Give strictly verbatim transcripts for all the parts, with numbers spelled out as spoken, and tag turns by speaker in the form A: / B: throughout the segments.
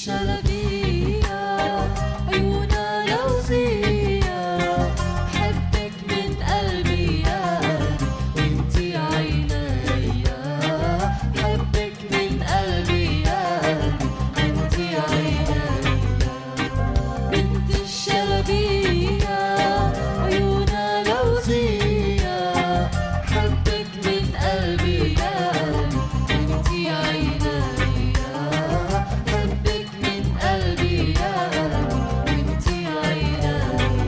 A: الشلبية عيونها لوزية حبك من قلبي يا قلبي وانتي عينيا حبك من قلبي يا قلبي وانتي عينيا بنت الشلبية عيونها لوزية حبك من قلبي يا قلبي وانتي عينيا حبك من قلبي يا قلبي وانتي عينيا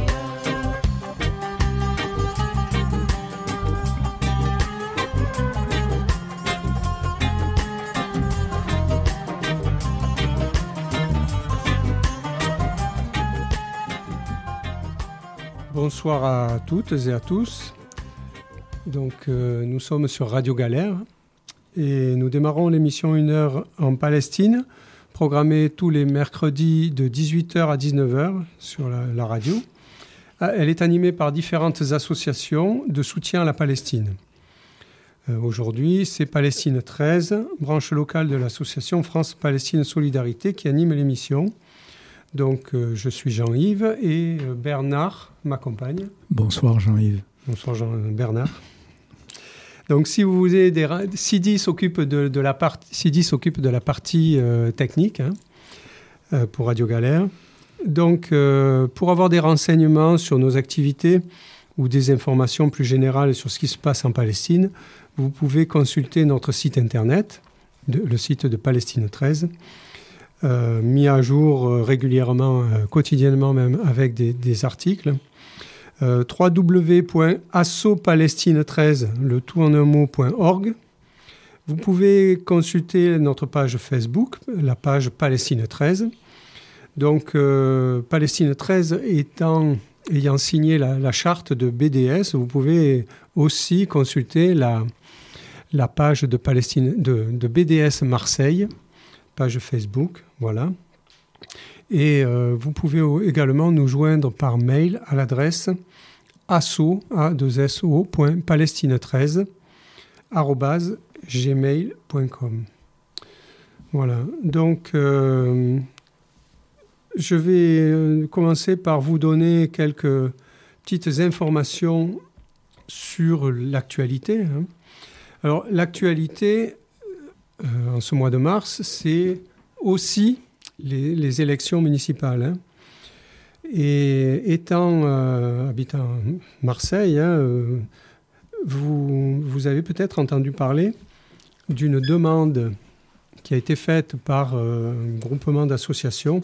B: Bonsoir à toutes et à tous. Donc, euh, nous sommes sur Radio Galère et nous démarrons l'émission Une heure en Palestine, programmée tous les mercredis de dix-huit heures à dix-neuf heures sur la, la radio. Elle est animée par différentes associations de soutien à la Palestine. Euh, aujourd'hui, c'est Palestine treize, branche locale de l'association France-Palestine Solidarité, qui anime l'émission. Donc, euh, je suis Jean-Yves et euh, Bernard m'accompagne.
C: Bonsoir Jean-Yves.
B: Bonsoir Jean, Bernard. Donc, si vous voulez, des, Sidi s'occupe de, de la partie, Sidi s'occupe de la partie euh, technique hein, euh, pour Radio Galère. Donc, euh, pour avoir des renseignements sur nos activités ou des informations plus générales sur ce qui se passe en Palestine, vous pouvez consulter notre site internet, de, le site de Palestine treize. Euh, mis à jour euh, régulièrement, euh, quotidiennement même, avec des, des articles. Euh, w w w point asso palestine treize, le tout en un mot, point org. Vous pouvez consulter notre page Facebook, la page Palestine treize. Donc, euh, Palestine treize étant, ayant signé la, la charte de B D S, vous pouvez aussi consulter la, la page de, Palestine, de, de B D S Marseille, page Facebook, voilà. Et euh, vous pouvez également nous joindre par mail à l'adresse asso, a deux s o, point palestine treize, arobase gmail point com. Voilà, donc euh, je vais commencer par vous donner quelques petites informations sur l'actualité. Hein. Alors, l'actualité... Euh, en ce mois de mars, c'est aussi les, les élections municipales. Hein. Et étant euh, habitant Marseille, hein, euh, vous, vous avez peut-être entendu parler d'une demande qui a été faite par euh, un groupement d'associations.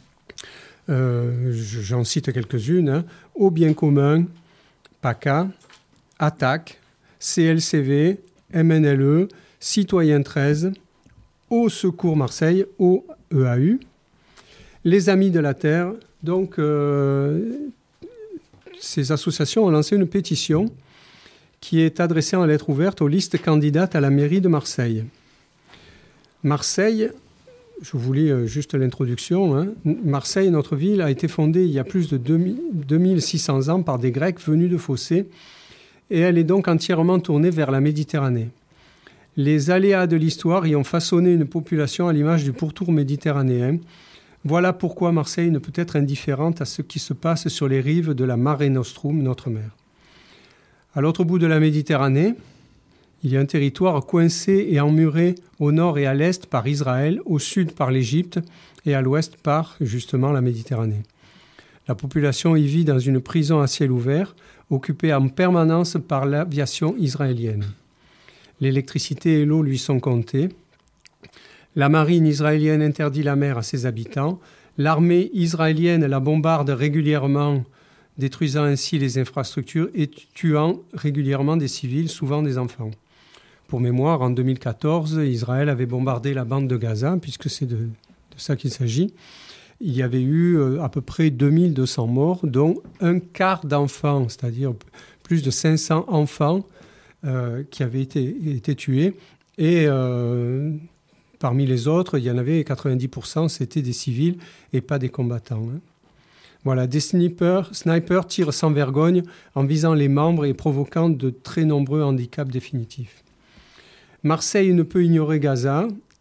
B: Euh, j'en cite quelques-unes. Hein. Au bien commun, PACA, Attaque, C L C V, M N L E, Citoyen treize, Au Secours Marseille, O E A U, les Amis de la Terre. Donc, euh, ces associations ont lancé une pétition qui est adressée en lettre ouverte aux listes candidates à la mairie de Marseille. Marseille, je vous lis juste l'introduction, hein. Marseille, notre ville, a été fondée il y a plus de deux mille six cents ans par des Grecs venus de Phocée et elle est donc entièrement tournée vers la Méditerranée. Les aléas de l'histoire y ont façonné une population à l'image du pourtour méditerranéen. Voilà pourquoi Marseille ne peut être indifférente à ce qui se passe sur les rives de la Mare Nostrum, notre mer. À l'autre bout de la Méditerranée, il y a un territoire coincé et emmuré au nord et à l'est par Israël, au sud par l'Égypte et à l'ouest par, justement, la Méditerranée. La population y vit dans une prison à ciel ouvert, occupée en permanence par l'aviation israélienne. L'électricité et l'eau lui sont comptées. La marine israélienne interdit la mer à ses habitants. L'armée israélienne la bombarde régulièrement, détruisant ainsi les infrastructures et tuant régulièrement des civils, souvent des enfants. Pour mémoire, en deux mille quatorze, Israël avait bombardé la bande de Gaza, puisque c'est de, de ça qu'il s'agit. Il y avait eu à peu près deux mille deux cents morts, dont un quart d'enfants, c'est-à-dire plus de cinq cents enfants euh, qui avaient été, été tués. Et euh, parmi les autres, il y en avait quatre-vingt-dix pour cent, c'était des civils et pas des combattants. Hein. Voilà, des snipers, snipers tirent sans vergogne en visant les membres et provoquant de très nombreux handicaps définitifs. Marseille ne peut ignorer Gaza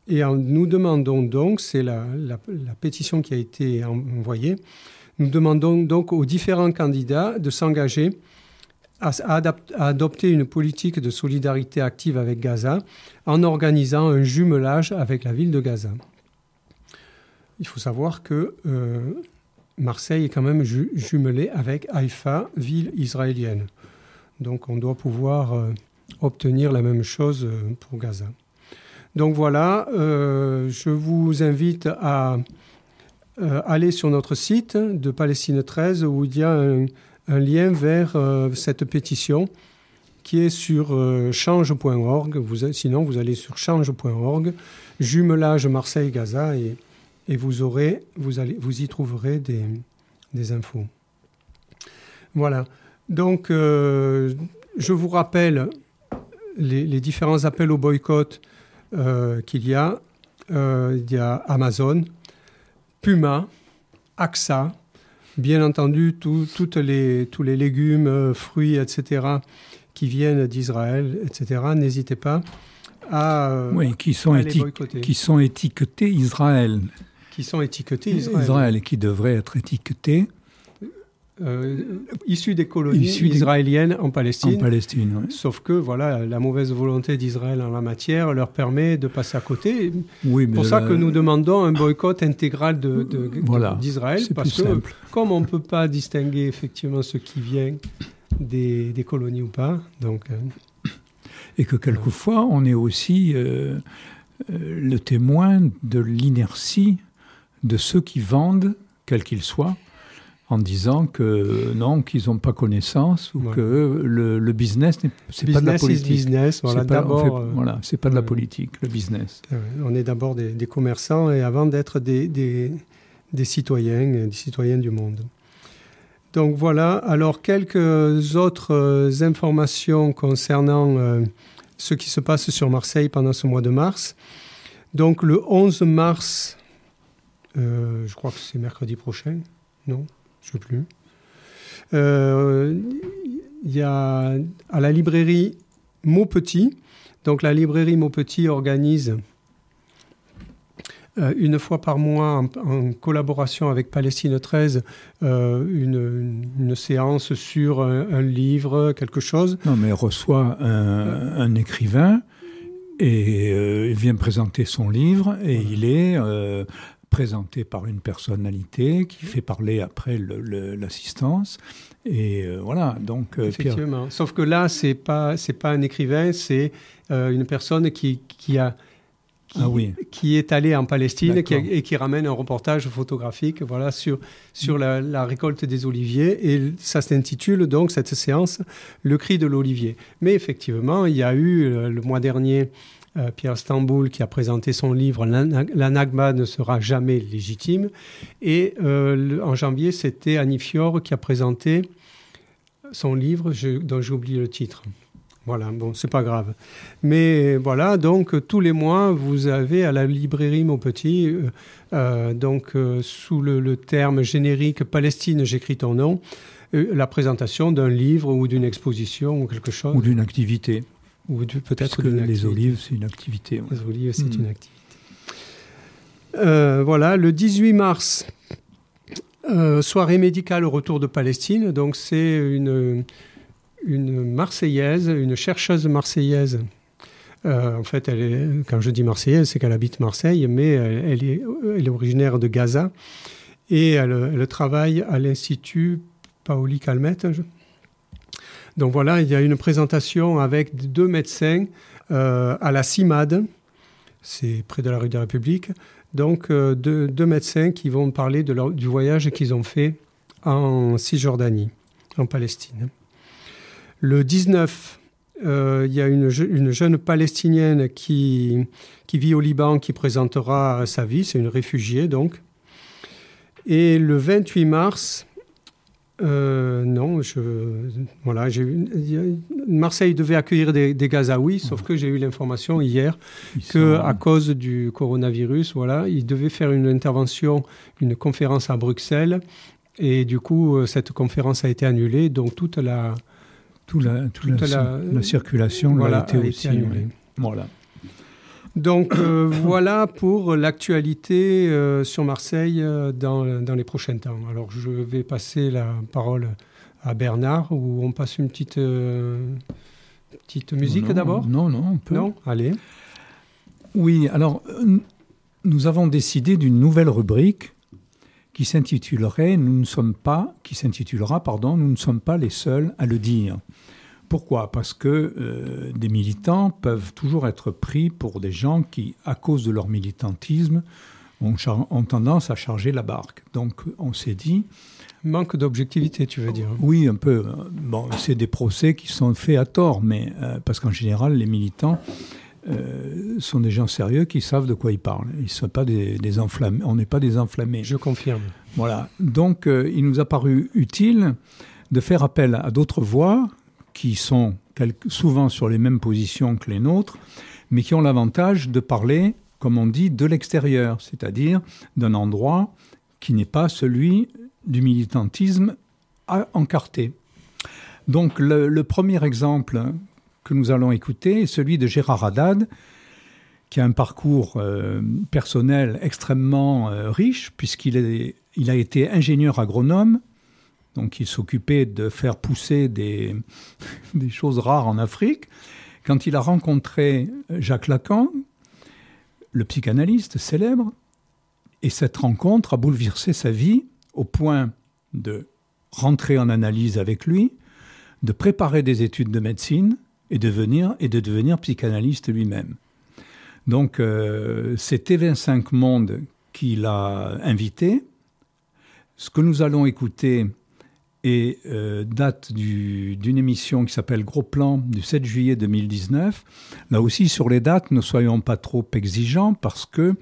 B: Et en, nous demandons donc, c'est la, la, la pétition qui a été envoyée, nous demandons donc aux différents candidats de s'engager à, à, adapt, à adopter une politique de solidarité active avec Gaza en organisant un jumelage avec la ville de Gaza. Il faut savoir que euh, Marseille est quand même ju- jumelée avec Haïfa, ville israélienne. Donc on doit pouvoir euh, obtenir la même chose euh, pour Gaza. Donc voilà, euh, je vous invite à euh, aller sur notre site de Palestine treize où il y a un, un lien vers euh, cette pétition qui est sur euh, change point org. Vous, sinon, vous allez sur change point org, jumelage Marseille-Gaza et, et vous, aurez, vous, allez, vous y trouverez des, des infos. Voilà. Donc, euh, je vous rappelle les, les différents appels au boycott euh, qu'il y a. Euh, il y a Amazon, Puma, A X A, bien entendu, tout, toutes les, tous les légumes, euh, fruits, et cetera, qui viennent d'Israël, et cetera. N'hésitez pas à, euh,
C: oui, qui sont,
B: à les
C: éti-
B: boycotter.
C: qui sont étiquetés Israël.
B: Qui sont étiquetés Israël.
C: Israël, et qui devraient être étiquetés
B: Euh, issus des colonies
C: Issus des-
B: israéliennes en Palestine.
C: en Palestine. Ouais.
B: Sauf que voilà, la mauvaise volonté d'Israël en la matière leur permet de passer à côté.
C: Oui,
B: C'est
C: mais
B: pour ça
C: là,
B: que nous demandons un boycott intégral de, de- de-
C: Voilà,
B: d'Israël.
C: c'est
B: Parce
C: plus
B: que
C: simple.
B: comme on ne peut pas distinguer effectivement ce qui vient des, des colonies ou pas, donc euh,
C: Et que quelquefois, on est aussi euh, euh, le témoin de l'inertie de ceux qui vendent, quels qu'ils soient, en disant que non, qu'ils n'ont pas connaissance ou
B: Ouais.
C: que le, le business, n'est, c'est pas de la
B: business is
C: politique.
B: business. Voilà,
C: c'est pas, on
B: d'abord,
C: fait-
B: euh,
C: voilà, c'est pas de la
B: ouais.
C: politique, le business.
B: euh, on est d'abord des, des commerçants et avant d'être des, des, des citoyens, euh, des citoyens du monde. Donc voilà, alors quelques autres euh, informations concernant euh, ce qui se passe sur Marseille pendant ce mois de mars. Donc le onze mars, euh, je crois que c'est mercredi prochain, non, je ne sais plus. Euh, Il y a à la librairie Maupetit, donc la librairie Maupetit organise euh, une fois par mois, en, en collaboration avec Palestine treize, euh, une, une, une séance sur un, un livre, quelque chose.
C: Non, mais reçoit un, un écrivain et euh, il vient présenter son livre et
B: Voilà.
C: il est euh, présenté par une personnalité qui fait parler après le, le, l'assistance. Et euh, voilà, donc euh, Pierre,
B: Effectivement. Sauf que là, c'est pas c'est pas un écrivain, c'est euh, une personne qui qui a qui,
C: Ah oui.
B: qui est allée en Palestine qui a-
C: D'accord.
B: et qui ramène un reportage photographique, voilà, sur sur la, la récolte des oliviers. Et ça s'intitule donc cette séance Le cri de l'olivier. Mais effectivement, il y a eu euh, le mois dernier euh, Pierre Stamboul qui a présenté son livre La, La Nakba ne sera jamais légitime. Et euh, le- en janvier, c'était Annie Fior qui a présenté son livre je- dont j'ai oublié le titre. Voilà, bon, c'est pas grave. Mais voilà, donc tous les mois, vous avez à la librairie Maupetit, euh, euh, donc euh, sous le, le terme générique Palestine, j'écris ton nom, euh, la présentation d'un livre ou d'une exposition ou quelque chose.
C: ou d'une activité.
B: Ou de- peut-être
C: Parce que
B: d'une
C: les
B: activité.
C: olives, c'est une activité. ouais.
B: Les olives, c'est
C: Mm.
B: une activité. Euh, voilà, le dix-huit mars, euh, soirée médicale au retour de Palestine. Donc, c'est une, une Marseillaise, une chercheuse marseillaise. Euh, en fait, elle est, quand je dis Marseillaise, c'est qu'elle habite Marseille, mais elle, elle est, elle est originaire de Gaza. Et elle, elle travaille à l'Institut Paoli Calmette. je- Donc voilà, il y a une présentation avec deux médecins euh, à la CIMAD, c'est près de la rue de la République. Donc euh, deux, deux médecins qui vont parler de leur, du voyage qu'ils ont fait en Cisjordanie, en Palestine. Le dix-neuf, euh, il y a une, je- une jeune Palestinienne qui, qui vit au Liban qui présentera sa vie, c'est une réfugiée donc. Et le vingt-huit mars, euh, non, je, voilà, j'ai eu- il y a- Marseille devait accueillir des, des Gazaouis, sauf que j'ai eu l'information hier
C: Ils
B: que,
C: sont-
B: à cause du coronavirus, voilà, ils devaient faire une intervention, une conférence à Bruxelles, et du coup, euh, cette conférence a été annulée, donc toute la,
C: tout la, tout
B: toute
C: la,
B: la-
C: la circulation
B: voilà,
C: a été
B: a été
C: aussi
B: annulée.
C: ouais. Voilà.
B: Donc euh, voilà pour l'actualité euh, sur Marseille euh, dans, dans les prochains temps. Alors je vais passer la parole à Bernard, où on passe une petite, euh, petite musique
C: non,
B: d'abord.
C: Non, non, on peut.
B: Non, allez.
C: Oui, alors euh, nous avons décidé d'une nouvelle rubrique qui s'intitulerait Nous ne sommes pas, qui s'intitulera, pardon, Nous ne sommes pas les seuls à le dire. Pourquoi ? Parce que euh, des militants peuvent toujours être pris pour des gens qui, à cause de leur militantisme, ont, char- ont tendance à charger la barque. Donc on s'est dit...
B: Manque d'objectivité, tu veux dire ?
C: Oui, un peu. Bon, c'est des procès qui sont faits à tort, mais euh, parce qu'en général, les militants euh, sont des gens sérieux qui savent de quoi ils parlent. Ils sont pas des, des enflammés. On n'est pas des enflammés.
B: Je confirme.
C: Voilà. Donc, euh, il nous a paru utile de faire appel à d'autres voix qui sont quelque, souvent sur les mêmes positions que les nôtres, mais qui ont l'avantage de parler, comme on dit, de l'extérieur, c'est-à-dire d'un endroit qui n'est pas celui du militantisme encarté. Donc, le, le premier exemple que nous allons écouter est celui de Gérard Haddad, qui a un parcours euh, personnel extrêmement euh, riche, puisqu'il est, il a été ingénieur agronome. Donc, il s'occupait de faire pousser des, des choses rares en Afrique. Quand il a rencontré Jacques Lacan, le psychanalyste célèbre, et cette rencontre a bouleversé sa vie au point de rentrer en analyse avec lui, de préparer des études de médecine et de devenir, et de devenir psychanalyste lui-même. Donc, euh, c'est T V cinq Monde qui l'a invité. Ce que nous allons écouter et euh, date du, d'une émission qui s'appelle Gros Plan du sept juillet deux mille dix-neuf. Là aussi, sur les dates, ne soyons pas trop exigeants parce que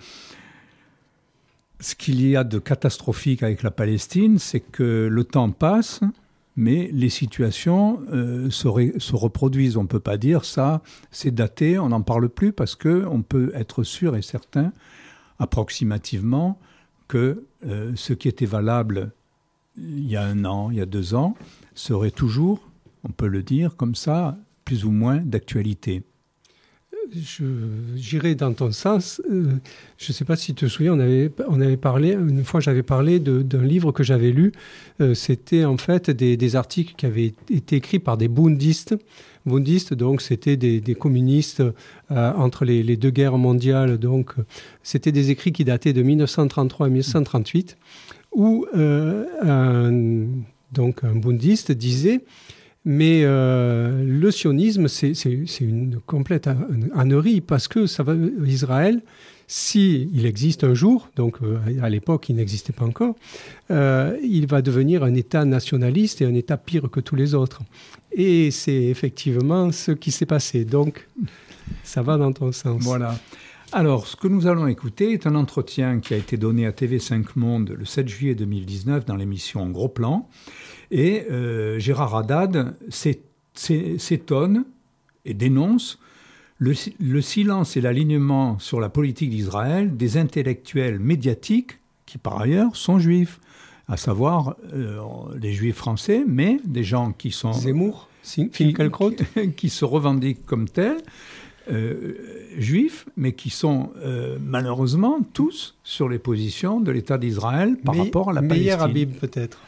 C: ce qu'il y a de catastrophique avec la Palestine, c'est que le temps passe, mais les situations euh, se, ré, se reproduisent. On ne peut pas dire ça, c'est daté, on n'en parle plus parce qu'on peut être sûr et certain, approximativement, que euh, ce qui était valable il y a un an, il y a deux ans, serait toujours, on peut le dire comme ça, plus ou moins d'actualité.
B: Je, j'irai dans ton sens. Euh, je ne sais pas si tu te souviens, on avait, on avait parlé, une fois j'avais parlé de, d'un livre que j'avais lu. Euh, c'était en fait des, des articles qui avaient été écrits par des bundistes. Bundistes, donc c'était des, des communistes euh, entre les, les deux guerres mondiales. Donc c'était des écrits qui dataient de dix-neuf cent trente-trois à dix-neuf cent trente-huit, où euh, un, donc un bundiste disait... Mais euh, le sionisme, c'est, c'est, c'est une complète ânerie parce que ça va, Israël, s'il existe un jour, donc euh, à l'époque il n'existait pas encore, euh, il va devenir un État nationaliste et un État pire que tous les autres. Et c'est effectivement ce qui s'est passé. Donc, ça va dans ton sens.
C: Voilà. Alors, ce que nous allons écouter est un entretien qui a été donné à T V cinq Monde le sept juillet deux mille dix-neuf dans l'émission Gros Plan. Et euh, Gérard Haddad s'étonne et dénonce le, le silence et l'alignement sur la politique d'Israël des intellectuels médiatiques qui, par ailleurs, sont juifs, à savoir euh, les juifs français, mais des gens qui sont...
B: Zemmour, Finkielkraut,
C: qui, qui se revendiquent comme tels, euh, juifs, mais qui sont euh, malheureusement tous sur les positions de l'État d'Israël par
B: mais,
C: rapport à la
B: Palestine.
C: Palestine.
B: Habib, peut-être.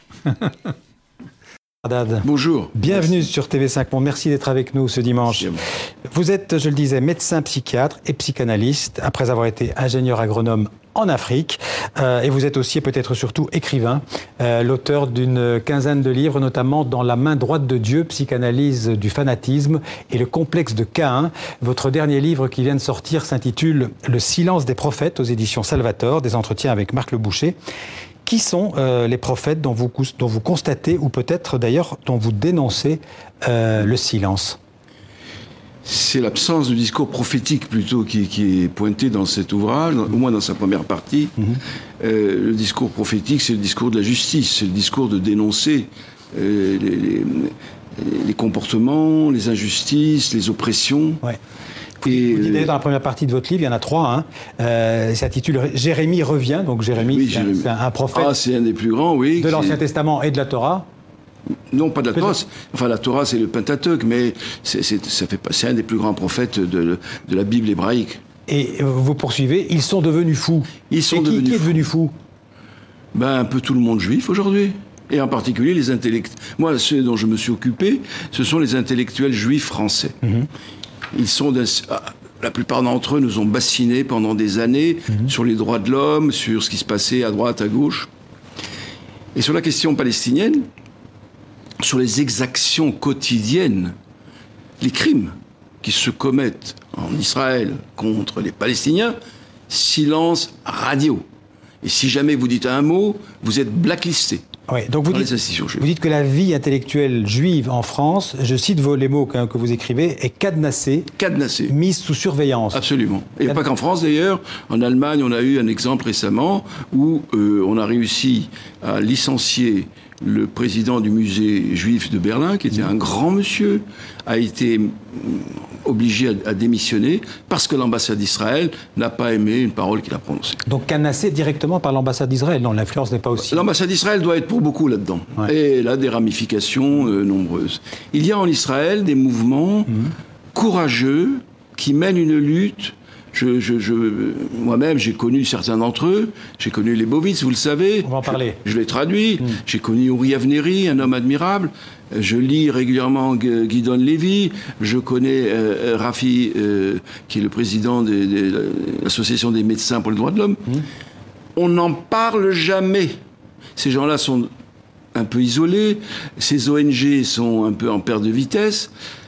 D: Haddad.
E: Bonjour.
D: Bienvenue
E: Merci.
D: sur T V cinq Monde. Merci d'être avec nous ce dimanche. Vous êtes, je le disais, médecin psychiatre et psychanalyste, après avoir été ingénieur agronome en Afrique. Euh, et vous êtes aussi, et peut-être surtout, écrivain, euh, l'auteur d'une quinzaine de livres, notamment dans La main droite de Dieu, psychanalyse du fanatisme et le complexe de Caïn. Votre dernier livre qui vient de sortir s'intitule Le silence des prophètes aux éditions Salvator, des entretiens avec Marc Le Boucher. Qui sont euh, les prophètes dont vous, dont vous constatez, ou peut-être d'ailleurs dont vous dénoncez euh, le silence ?
E: C'est l'absence de discours prophétique plutôt qui, qui est pointé dans cet ouvrage, au moins dans sa première partie. Mm-hmm. Euh, le discours prophétique, c'est le discours de la justice, c'est le discours de dénoncer euh, les, les, les comportements, les injustices, les oppressions.
D: Ouais. Et vous dites dans la première partie de votre livre, il y en a trois. Hein. Euh, il s'intitule Jérémie revient. Donc Jérémie,
E: oui,
D: c'est,
E: Jérémie.
D: Un, c'est un prophète.
E: Ah, c'est un des plus grands, oui.
D: De l'Ancien Testament et de la Torah.
E: Non, pas de la Torah. Enfin, la Torah, c'est le Pentateuque, mais c'est, c'est, ça fait, c'est un des plus grands prophètes de, de la Bible hébraïque.
D: Et vous poursuivez, ils sont devenus fous.
E: Ils sont
D: Et qui,
E: devenus
D: qui est
E: fous.
D: devenu fou?
E: Ben, un peu tout le monde juif aujourd'hui. Et en particulier les intellectuels. Moi, ceux dont je me suis occupé, ce sont les intellectuels juifs français.
D: Mhm.
E: Ils sont d'un- la plupart d'entre eux nous ont bassinés pendant des années
D: Mhm.
E: sur les droits de l'homme, sur ce qui se passait à droite, à gauche. Et sur la question palestinienne, sur les exactions quotidiennes, les crimes qui se commettent en Israël contre les Palestiniens, silence radio. Et si jamais vous dites un mot, vous êtes blacklisté.
D: Ouais, donc vous
E: Dans
D: dites,
E: les institutions juives.
D: vous dites que la vie intellectuelle juive en France, je cite vos, les mots que, que vous écrivez, est cadenassée,
E: Cadenassé.
D: mise sous surveillance.
E: Absolument. Et pas qu'en France d'ailleurs. En Allemagne, on a eu un exemple récemment où euh, on a réussi à licencier le président du musée juif de Berlin, qui était un grand monsieur, a été mm, obligé à, à démissionner parce que l'ambassade d'Israël n'a pas aimé une parole qu'il a prononcée.
D: Donc cadenassée directement par l'ambassade d'Israël. Non, l'influence n'est pas aussi...
E: L'ambassade d'Israël doit être pour beaucoup là-dedans.
D: Ouais.
E: Et elle a des ramifications euh, nombreuses. Il y a en Israël des mouvements
D: Mhm.
E: courageux qui mènent une lutte. Je, je, je, moi-même, j'ai connu certains d'entre eux. J'ai connu les Bovitz, vous le savez.
D: On va en parler.
E: Je, je l'ai traduit. J'ai connu Uri Avneri, un homme admirable. Je lis régulièrement Gu- Guidon Lévy. Je connais euh, euh, Rafi, euh, qui est le président de, de l'Association des médecins pour les droits de l'homme. On n'en parle jamais. Ces gens-là sont un peu isolés. Ces O N G sont un peu en perte de vitesse.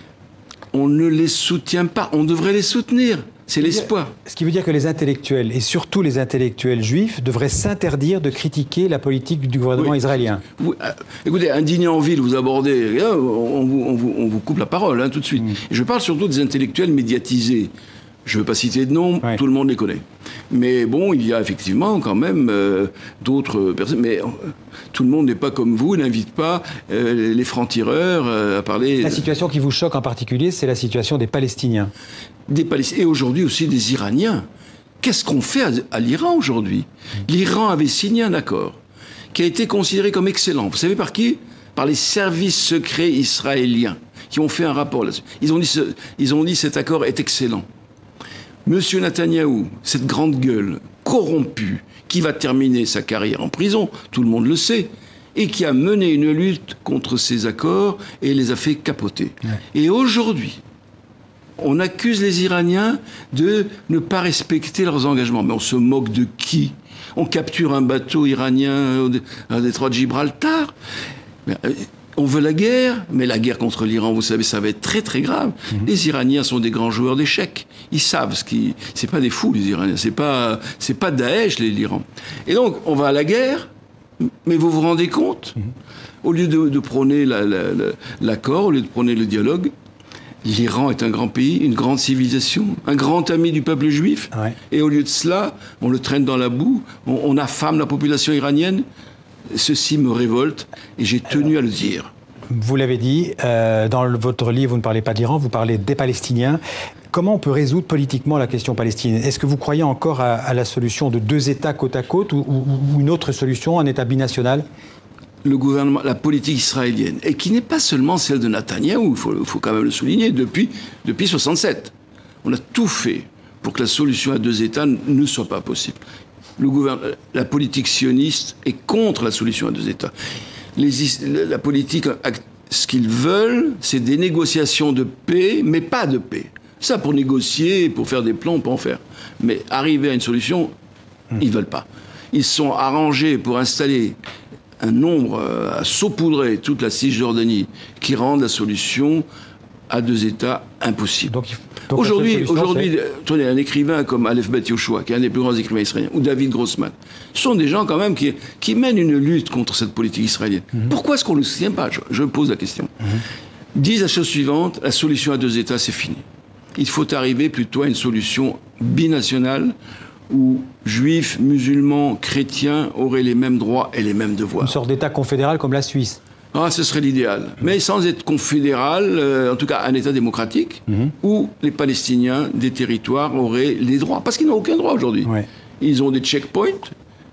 E: On ne les soutient pas. On devrait les soutenir. C'est l'espoir.
D: Ce qui veut dire que les intellectuels, et surtout les intellectuels juifs, devraient s'interdire de critiquer la politique du gouvernement
E: Oui.
D: israélien.
E: Vous, euh, écoutez, indigné en ville, vous abordez, euh, on, vous, on vous- on vous coupe la parole hein, tout de suite. Et je parle surtout des intellectuels médiatisés. Je ne veux pas citer de nom,
D: Ouais.
E: tout le monde les connaît. Mais bon, il y a effectivement quand même euh, d'autres personnes. Mais euh, tout le monde n'est pas comme vous, n'invite pas euh, les francs-tireurs euh, à parler
D: La situation qui vous choque en particulier, c'est la situation des Palestiniens.
E: des Palestiniens et aujourd'hui aussi des Iraniens. Qu'est-ce qu'on fait à, à l'Iran aujourd'hui? L'Iran avait signé un accord qui a été considéré comme excellent. Vous savez par qui? Par les services secrets israéliens qui ont fait un rapport là-dessus. Ils ont dit, ce, ils ont dit cet accord est excellent. Monsieur Netanyahou, cette grande gueule corrompue qui va terminer sa carrière en prison, tout le monde le sait, et qui a mené une lutte contre ces accords et les a fait capoter. Et aujourd'hui, on accuse les Iraniens de ne pas respecter leurs engagements. Mais on se moque de qui? On capture un bateau iranien au dé- à détroit de Gibraltar. Mais, euh, On veut la guerre, mais la guerre contre l'Iran, vous savez, ça va être très très grave. Les Iraniens sont des grands joueurs d'échecs. Ils savent ce qui, c'est pas des fous les Iraniens, c'est pas, c'est pas Daesh les- l'Iran. Et donc on va à la guerre, mais vous vous rendez compte, au lieu de, de prôner la- la- la- l'accord, au lieu de prôner le dialogue, l'Iran est un grand pays, une grande civilisation, un grand ami du peuple juif.
D: Ouais.
E: Et au lieu de cela, on le traîne dans la boue, on, on affame la population iranienne. Ceci me révolte et j'ai tenu à le dire.
D: Vous l'avez dit, euh, dans le- votre livre, vous ne parlez pas de l'Iran, vous parlez des Palestiniens. Comment on peut résoudre politiquement la question palestinienne? Est-ce que vous croyez encore à, à la solution de deux États côte à côte ou, ou- ou une autre solution, un État binational?
E: Le gouvernement, la politique israélienne, et qui n'est pas seulement celle de Netanyahou, il faut, faut quand même le souligner, depuis, depuis soixante-sept. On a tout fait pour que la solution à deux États ne soit pas possible. Le gouvernement, la politique sioniste est contre la solution à deux États. Les, is- la politique, ce qu'ils veulent, c'est des négociations de paix, mais pas de paix. Ça, pour négocier, pour faire des plans, on peut en faire. Mais arriver à une solution, ils ne veulent pas. Ils sont arrangés pour installer un nombre, euh, à saupoudrer toute la Cisjordanie, qui rendent la solution à deux États impossible.
D: Donc, il- donc la
E: Aujourd'hui,
D: seule solution,
E: aujourd'hui,
D: c'est-
E: euh, tenez, un écrivain comme Aleph Bet Yoshua, qui est un des plus grands écrivains israéliens, ou David Grossman, ce sont des gens quand même qui, qui mènent une lutte contre cette politique israélienne. Pourquoi est-ce qu'on ne le soutient pas? je, je pose la question. Disent la chose suivante, la solution à deux États, c'est fini. Il faut arriver plutôt à une solution binationale où juifs, musulmans, chrétiens auraient les mêmes droits et les mêmes
D: Une
E: devoirs.
D: sorte d'État confédéral comme la Suisse.
E: Ah, ce serait l'idéal. Mais sans être confédéral, euh, en tout cas un État démocratique, où les Palestiniens des territoires auraient les droits. Parce qu'ils n'ont aucun droit aujourd'hui.
D: Ouais.
E: Ils ont des checkpoints,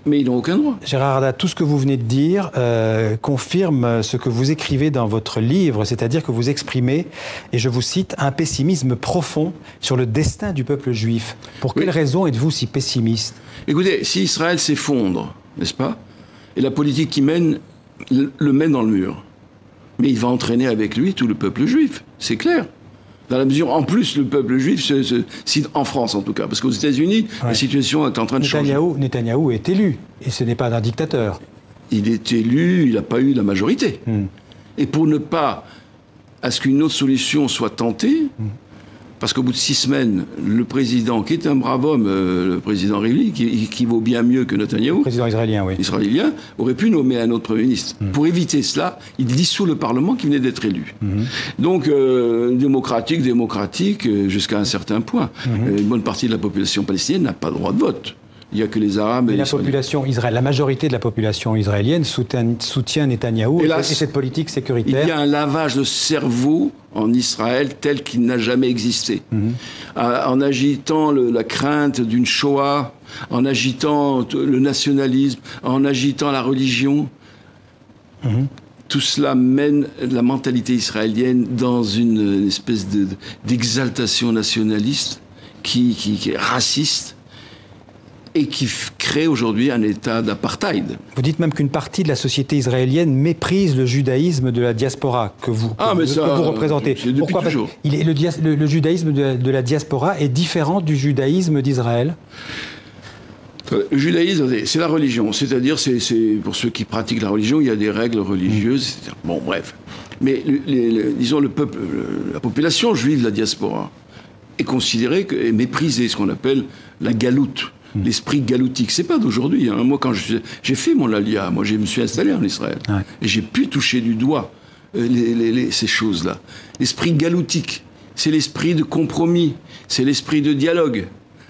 E: Mais ils n'ont aucun droit.
D: Gérard Haddad, tout ce que vous venez de dire euh, confirme ce que vous écrivez dans votre livre, c'est-à-dire que vous exprimez, et je vous cite, un pessimisme profond sur le destin du peuple juif. Pour quelle
E: Oui.
D: raison êtes-vous si pessimiste ?
E: Écoutez, si Israël s'effondre, n'est-ce pas, et la politique qu'il mène le, le mène dans le mur, mais il va entraîner avec lui tout le peuple juif, c'est clair. Dans la mesure, en plus, le peuple juif, se, se, si, en France en tout cas, parce qu'aux États-Unis,
D: Ouais.
E: la situation est en train de changer.
D: Netanyahou, Netanyahou est élu, et ce n'est pas un dictateur.
E: Il est élu, il n'a pas eu la majorité.
D: Hmm.
E: Et pour ne pas à ce qu'une autre solution soit tentée,
D: Hmm.
E: parce qu'au bout de six semaines, le président, qui est un brave homme, euh, le président Rivlin, qui, qui vaut bien mieux que Netanyahou,
D: Président israélien, oui.
E: israélien, aurait pu nommer un autre Premier ministre.
D: Mm.
E: Pour éviter cela, il dissout le Parlement qui venait d'être élu.
D: Mhm.
E: Donc, euh, démocratique, démocratique, euh, jusqu'à un certain point.
D: Mhm.
E: Euh, une bonne partie de la population palestinienne n'a pas le droit de vote. Il n'y a que les Arabes et
D: Mais
E: les
D: la
E: Israéliens.
D: population israélienne, la majorité de la population israélienne soutient, soutient Netanyahou et,
E: Hélas,
D: et cette politique
E: Il
D: sécuritaire.
E: y a un lavage de cerveau en Israël tel qu'il n'a jamais existé.
D: Mhm.
E: Euh, en agitant le- la crainte d'une Shoah, en agitant t- le nationalisme, en agitant la religion,
D: Mhm.
E: tout cela mène la mentalité israélienne dans une, une espèce de- d'exaltation nationaliste qui, qui- qui est raciste et qui f- crée aujourd'hui un état d'apartheid.
D: Vous dites même qu'une partie de la société israélienne méprise le judaïsme de la diaspora que vous, que
E: Ah, mais
D: vous-
E: ça,
D: que vous représentez.
E: c'est depuis
D: Pourquoi ? Parce
E: toujours.
D: qu'il est- le, dia- le- le judaïsme de, de la diaspora est différent du judaïsme d'Israël.
E: Le judaïsme, c'est la religion. C'est-à-dire, c'est, c'est- pour ceux qui pratiquent la religion, il y a des règles religieuses. c'est-à-dire- Bon, bref. Mais, le- les- les- disons, le peuple, le- la population juive de la diaspora est considérée, que- est méprisée, ce qu'on appelle la galoute. L'esprit galoutique, c'est pas d'aujourd'hui. Hein. Moi, quand je suis- j'ai fait mon alia, moi, je me suis installé en Israël.
D: Ouais.
E: Et j'ai pu toucher du doigt euh, les- les- les- ces choses-là. L'esprit galoutique, c'est l'esprit de compromis, c'est l'esprit de dialogue.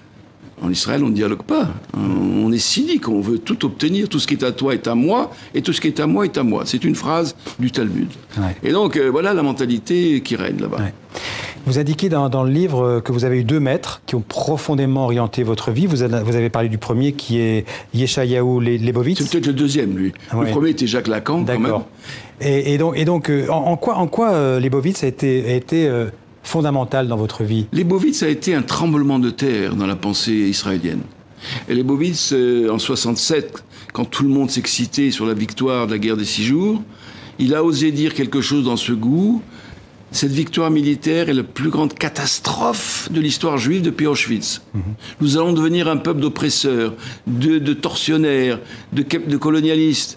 E: En Israël, on ne dialogue pas. On est cynique, on veut tout obtenir. Tout ce qui est à toi est à moi, et tout ce qui est à moi est à moi. C'est une phrase du Talmud.
D: Ouais.
E: Et donc, euh, voilà la mentalité qui règne là-bas.
D: Ouais. Vous indiquez dans, dans le livre que vous avez eu deux maîtres qui ont profondément orienté votre vie. Vous avez, vous avez parlé du premier qui est Yeshayahu Le- Lebovitz.
E: C'est peut-être le deuxième, lui.
D: Ouais.
E: Le premier était Jacques Lacan, quand même.
D: D'accord. Et, et donc, et donc euh, en, en quoi, en quoi euh, Lebovitz a été, a été euh, fondamental dans votre vie ?
E: Lebovitz a été un tremblement de terre dans la pensée israélienne. Et Lebovitz, euh, en soixante-sept, quand tout le monde s'excitait sur la victoire de la guerre des six jours, il a osé dire quelque chose dans ce goût. Cette victoire militaire est la plus grande catastrophe de l'histoire juive depuis Auschwitz.
D: Mhm.
E: Nous allons devenir un peuple d'oppresseurs, de, de tortionnaires, de, cap- de colonialistes.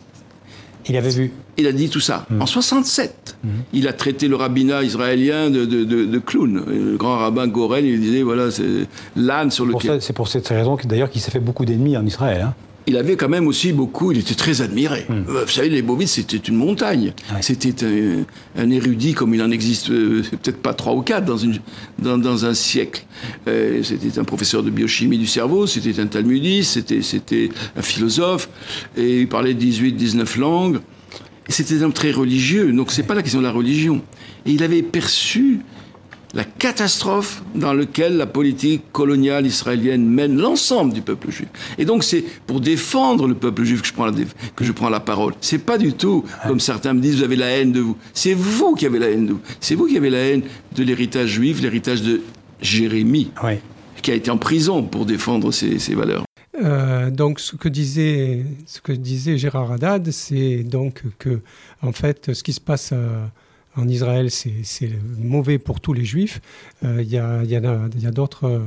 D: Il avait vu.
E: Il a dit tout ça.
D: Mhm.
E: En soixante-sept, il a traité le rabbinat israélien de, de, de, de clown. Et le grand rabbin Gorel, il disait, voilà, c'est l'âne sur
D: Pour
E: lequel...
D: ça- C'est pour cette raison que, d'ailleurs qu'il s'est fait beaucoup d'ennemis en Israël. Hein.
E: Il avait quand même aussi beaucoup, il était très admiré.
D: Mm.
E: Euh, Vous savez, Lebovitz, c'était une montagne.
D: Ouais.
E: C'était un, un érudit comme il en existe euh, peut-être pas trois ou quatre dans, une, dans, dans un siècle. Euh, c'était un professeur de biochimie du cerveau, c'était un talmudiste, c'était, c'était un philosophe, et il parlait dix-huit, dix-neuf langues. Et c'était un homme très religieux, donc c'est pas la question de la religion. Et il avait perçu la catastrophe dans laquelle la politique coloniale israélienne mène l'ensemble du peuple juif. Et donc c'est pour défendre le peuple juif que je prends la, déf- que je prends la parole. C'est pas du tout comme certains me disent, vous avez la haine de vous. C'est vous qui avez la haine de vous. C'est vous qui avez la haine de l'héritage juif, l'héritage de Jérémie,
D: Ouais.
E: qui a été en prison pour défendre ses, ses valeurs.
B: Euh, donc, ce que disait, ce que disait Gérard Haddad, c'est donc que, en fait, ce qui se passe euh, en Israël, c'est, c'est mauvais pour tous les Juifs. Euh, Il y a, il y en a, il y a d'autres, euh,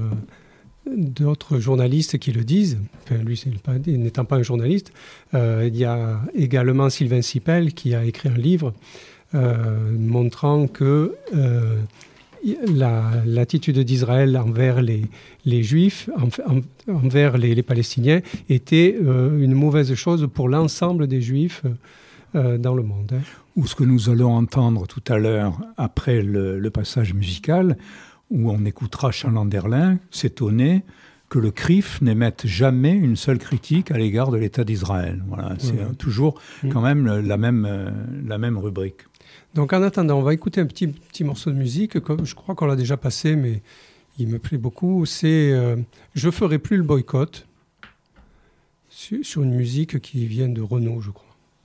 B: d'autres journalistes qui le disent. Enfin, lui, c'est pas, n'étant pas un journaliste, euh, il y a également Sylvain Sipel qui a écrit un livre euh, montrant que euh, la, l'attitude d'Israël envers les, les Juifs, en, en, envers les, les Palestiniens, était euh, une mauvaise chose pour l'ensemble des Juifs euh, dans le monde. Hein.
C: Ou ce que nous allons entendre tout à l'heure après le, le passage musical, où on écoutera Charles Anderlin s'étonner que le C R I F n'émette jamais une seule critique à l'égard de l'État d'Israël. Voilà, c'est
B: Ouais.
C: euh, toujours
B: Mm.
C: quand même la même, euh, la même rubrique.
B: Donc en attendant, on va écouter un petit, petit morceau de musique, que je crois qu'on l'a déjà passé, mais il me plaît beaucoup. C'est euh, « Je ferai plus le boycott ». sur, sur une musique qui vient de Renaud, je crois.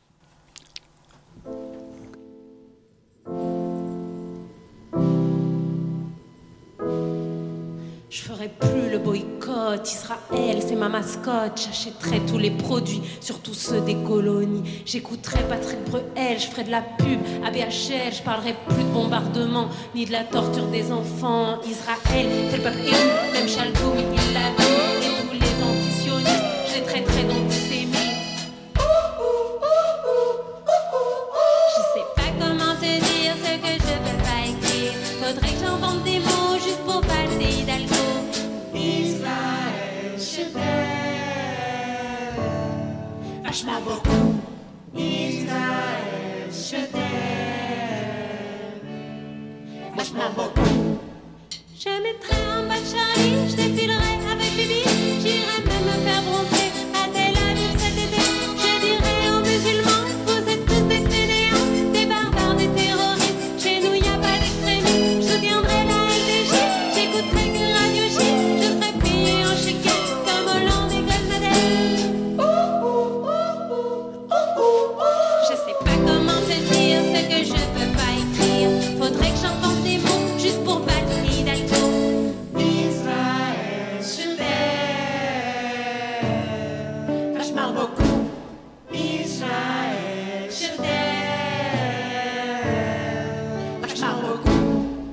F: Je ferai plus le boycott, Israël c'est ma mascotte. J'achèterai tous les produits, surtout ceux des colonies. J'écouterai Patrick Bruel, je ferai de la pub à B H L. Je parlerai plus de bombardement, ni de la torture des enfants. Israël, c'est le peuple élu, même Chalgoumi il l'a vu. Et tous les antisionistes, je les traiterai d'antisémites. Je sais pas comment te dire ce que je peux pas écrire. Faudrait que j'invente des mots juste pour passer Hidalgo. Israël, je t'aime vachement beaucoup. Israël, je t'aime vachement beaucoup. Je mettrai un bas de Charlie, je défilerai avec Bibi. J'irai même me faire bronzer à Tel Aviv cet été. Je dirai aux musulmans, vous êtes tous des fainéants, des barbares, des terroristes. Chez nous y a pas d'extrémisme. Je soutiendrai la L D J, j'écouterai que Radio J. Je serai payé en chicken comme Hollande et Golnadel. Je sais pas comment te dire ce que je peux pas écrire. Faudrait que j'invente des mots juste pour passer Hidalgo. Israël, je t'aime vachement beaucoup. Israël, je t'aime vachement beaucoup.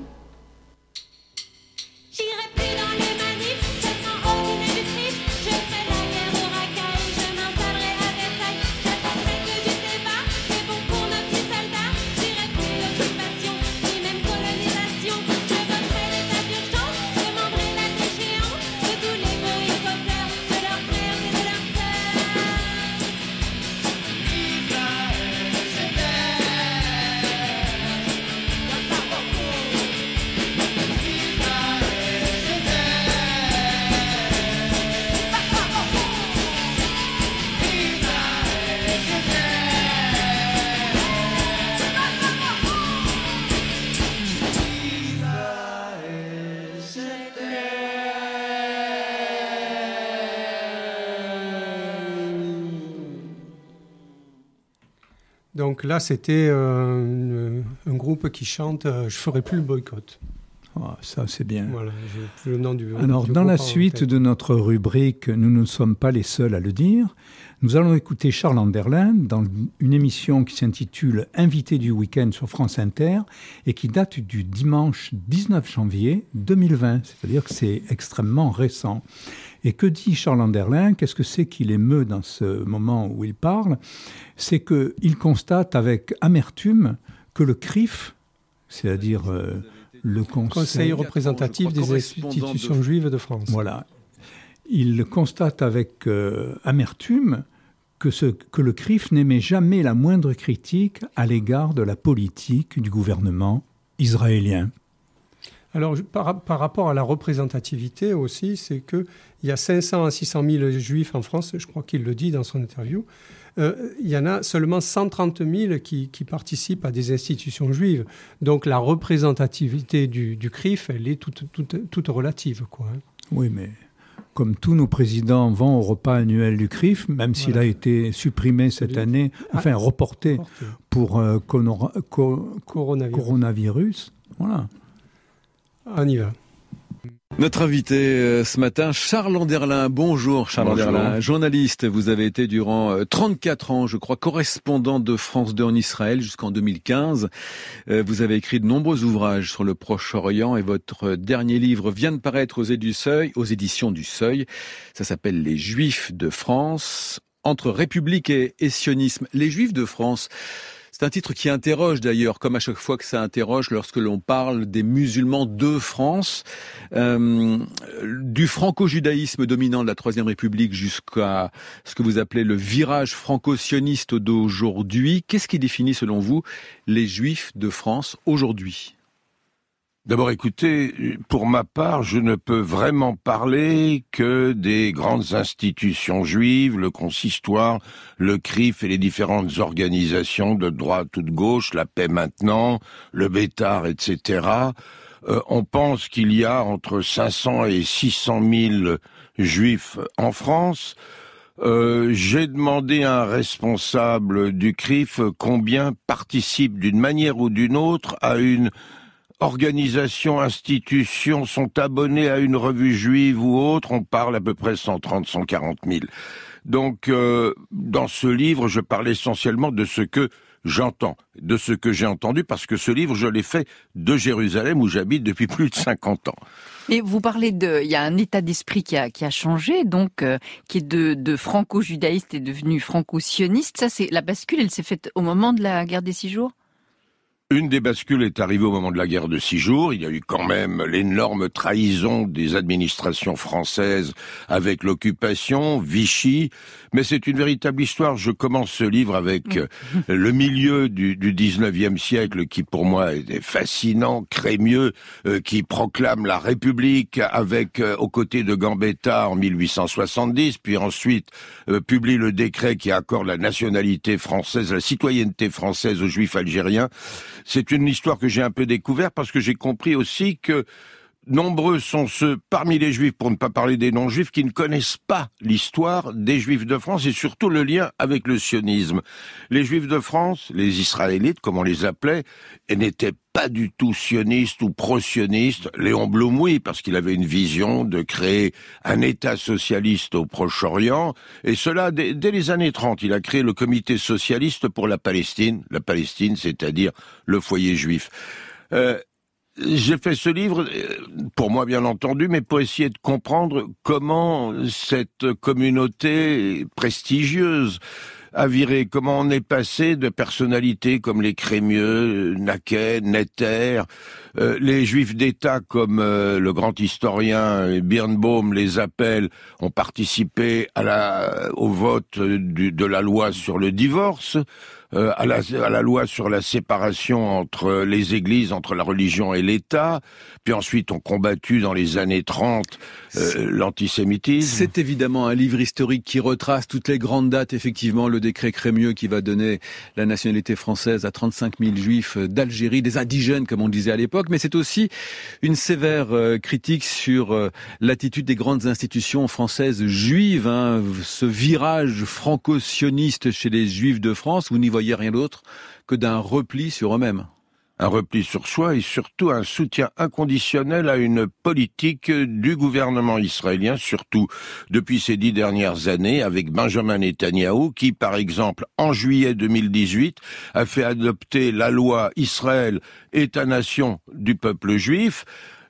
F: J'irai plus dans les manifs, seulement au dîner du trip. Je ferai la guerre au racaille, je m'installerai à Versailles. J'attendrai que du débat, c'est bon pour nos petits soldats. J'irai plus d'occupation, ni même colonisation. Je voterai l'état d'urgence, demanderai la déchéance de tous les boycotteurs, de leurs frères et de leurs sœurs.
B: Donc là, c'était euh, une- un groupe qui chante euh, « Je ferai plus le boycott
C: Ah, ça, c'est bien. ».
B: Voilà, j'ai plus le nom du
C: Alors,
B: du
C: dans
B: groupe
C: la
B: en
C: suite
B: tête.
C: de notre rubrique, nous ne sommes pas les seuls à le dire. Nous allons écouter Charles Anderlin dans une émission qui s'intitule « Invité du week-end » sur France Inter et qui date du dimanche dix-neuf janvier deux mille vingt. C'est-à-dire que c'est extrêmement récent. Et que dit Charles Anderlin? Qu'est-ce que c'est qui l'émeut dans ce moment où il parle? C'est qu'il constate avec amertume que le C R I F, c'est-à-dire euh, le Conseil,
B: Conseil représentatif
G: je crois,
B: des
G: correspondant
B: institutions
G: de-
B: juives de France.
C: voilà, il constate avec euh, amertume que, ce, que le C R I F n'émet jamais la moindre critique à l'égard de la politique du gouvernement israélien.
B: Alors, je- par, par rapport à la représentativité aussi, c'est qu'il y a cinq cents à six cent mille juifs en France, je crois qu'il le dit dans son interview. Euh, il y en a seulement cent trente mille qui, qui participent à des institutions juives. Donc, la représentativité du, du C R I F, elle est toute, toute, toute relative, quoi, hein.
C: Oui, mais comme tous nos présidents vont au repas annuel du C R I F, même s'il
B: Voilà.
C: a été supprimé cette
B: Celui-
C: année, enfin
B: Ah,
C: reporté
B: Porté.
C: pour euh, conora- co-
B: Coronavirus.
C: coronavirus, voilà.
B: On y va.
G: Notre invité euh, ce matin, Charles Anderlin. Bonjour Charles
E: Bonjour.
G: Anderlin, journaliste. Vous avez été durant euh, trente-quatre ans, je crois, correspondant de France deux en Israël jusqu'en deux mille quinze. Euh, vous avez écrit de nombreux ouvrages sur le Proche-Orient et votre dernier livre vient de paraître aux, éditions du Seuil, aux éditions du Seuil. Ça s'appelle « Les Juifs de France, entre République et, et sionisme ». Les Juifs de France, c'est un titre qui interroge d'ailleurs, comme à chaque fois que ça interroge lorsque l'on parle des musulmans de France, euh, du franco-judaïsme dominant de la Troisième République jusqu'à ce que vous appelez le virage franco-sioniste d'aujourd'hui. Qu'est-ce qui définit selon vous les Juifs de France aujourd'hui ?
H: D'abord, écoutez, pour ma part, je ne peux vraiment parler que des grandes institutions juives, le consistoire, le C R I F et les différentes organisations de droite ou de gauche, la Paix Maintenant, le Bétard, et cetera. Euh, on pense qu'il y a entre cinq cents et six cent mille juifs en France. Euh, j'ai demandé à un responsable du C R I F combien participe d'une manière ou d'une autre à une organisation, institution, sont abonnés à une revue juive ou autre. On parle à peu près cent trente, cent quarante mille. Donc, euh, dans ce livre, je parle essentiellement de ce que j'entends, de ce que j'ai entendu, parce que ce livre, je l'ai fait de Jérusalem, où j'habite depuis plus de cinquante ans.
I: Et vous parlez de, il y a un état d'esprit qui a, qui a changé, donc, euh, qui est de, de franco-judaïste et devenu franco-sioniste. Ça, c'est, la bascule, elle s'est faite au moment de la guerre des six jours?
H: Une des bascules est arrivée au moment de la guerre de six jours. Il y a eu quand même l'énorme trahison des administrations françaises avec l'occupation, Vichy. Mais c'est une véritable histoire. Je commence ce livre avec le milieu du, du dix-neuvième siècle qui, pour moi, est fascinant, Crémieux, euh, qui proclame la République avec, euh, aux côtés de Gambetta en mille huit cent soixante-dix, puis ensuite euh, publie le décret qui accorde la nationalité française, la citoyenneté française aux Juifs algériens. C'est une histoire que j'ai un peu découverte parce que j'ai compris aussi que nombreux sont ceux parmi les Juifs, pour ne pas parler des non-Juifs, qui ne connaissent pas l'histoire des Juifs de France et surtout le lien avec le sionisme. Les Juifs de France, les Israélites, comme on les appelait, n'étaient pas du tout sionistes ou pro-sionistes. Léon Blum, oui, parce qu'il avait une vision de créer un État socialiste au Proche-Orient. Et cela, dès, dès les années trente, il a créé le comité socialiste pour la Palestine. La Palestine, c'est-à-dire le foyer juif. Euh, J'ai fait ce livre, pour moi bien entendu, mais pour essayer de comprendre comment cette communauté prestigieuse a viré, comment on est passé de personnalités comme les Crémieux, Naquet, Netter, euh, les Juifs d'État comme euh, le grand historien Birnbaum les appelle, ont participé à la, au vote du, de la loi sur le divorce, Euh, à, la, à la loi sur la séparation entre les églises, entre la religion et l'État, puis ensuite ont combattu dans les années trente euh, l'antisémitisme.
G: C'est évidemment un livre historique qui retrace toutes les grandes dates, effectivement, le décret Crémieux qui va donner la nationalité française à trente-cinq mille juifs d'Algérie, des indigènes comme on disait à l'époque, mais c'est aussi une sévère euh, critique sur euh, l'attitude des grandes institutions françaises juives, hein, ce virage franco-sioniste chez les juifs de France, vous n'y voyez rien d'autre que d'un repli sur eux-mêmes.
H: Un repli sur soi et surtout un soutien inconditionnel à une politique du gouvernement israélien, surtout depuis ces dix dernières années, avec Benjamin Netanyahou, qui, par exemple, en juillet deux mille dix-huit, a fait adopter la loi Israël, État-nation du peuple juif.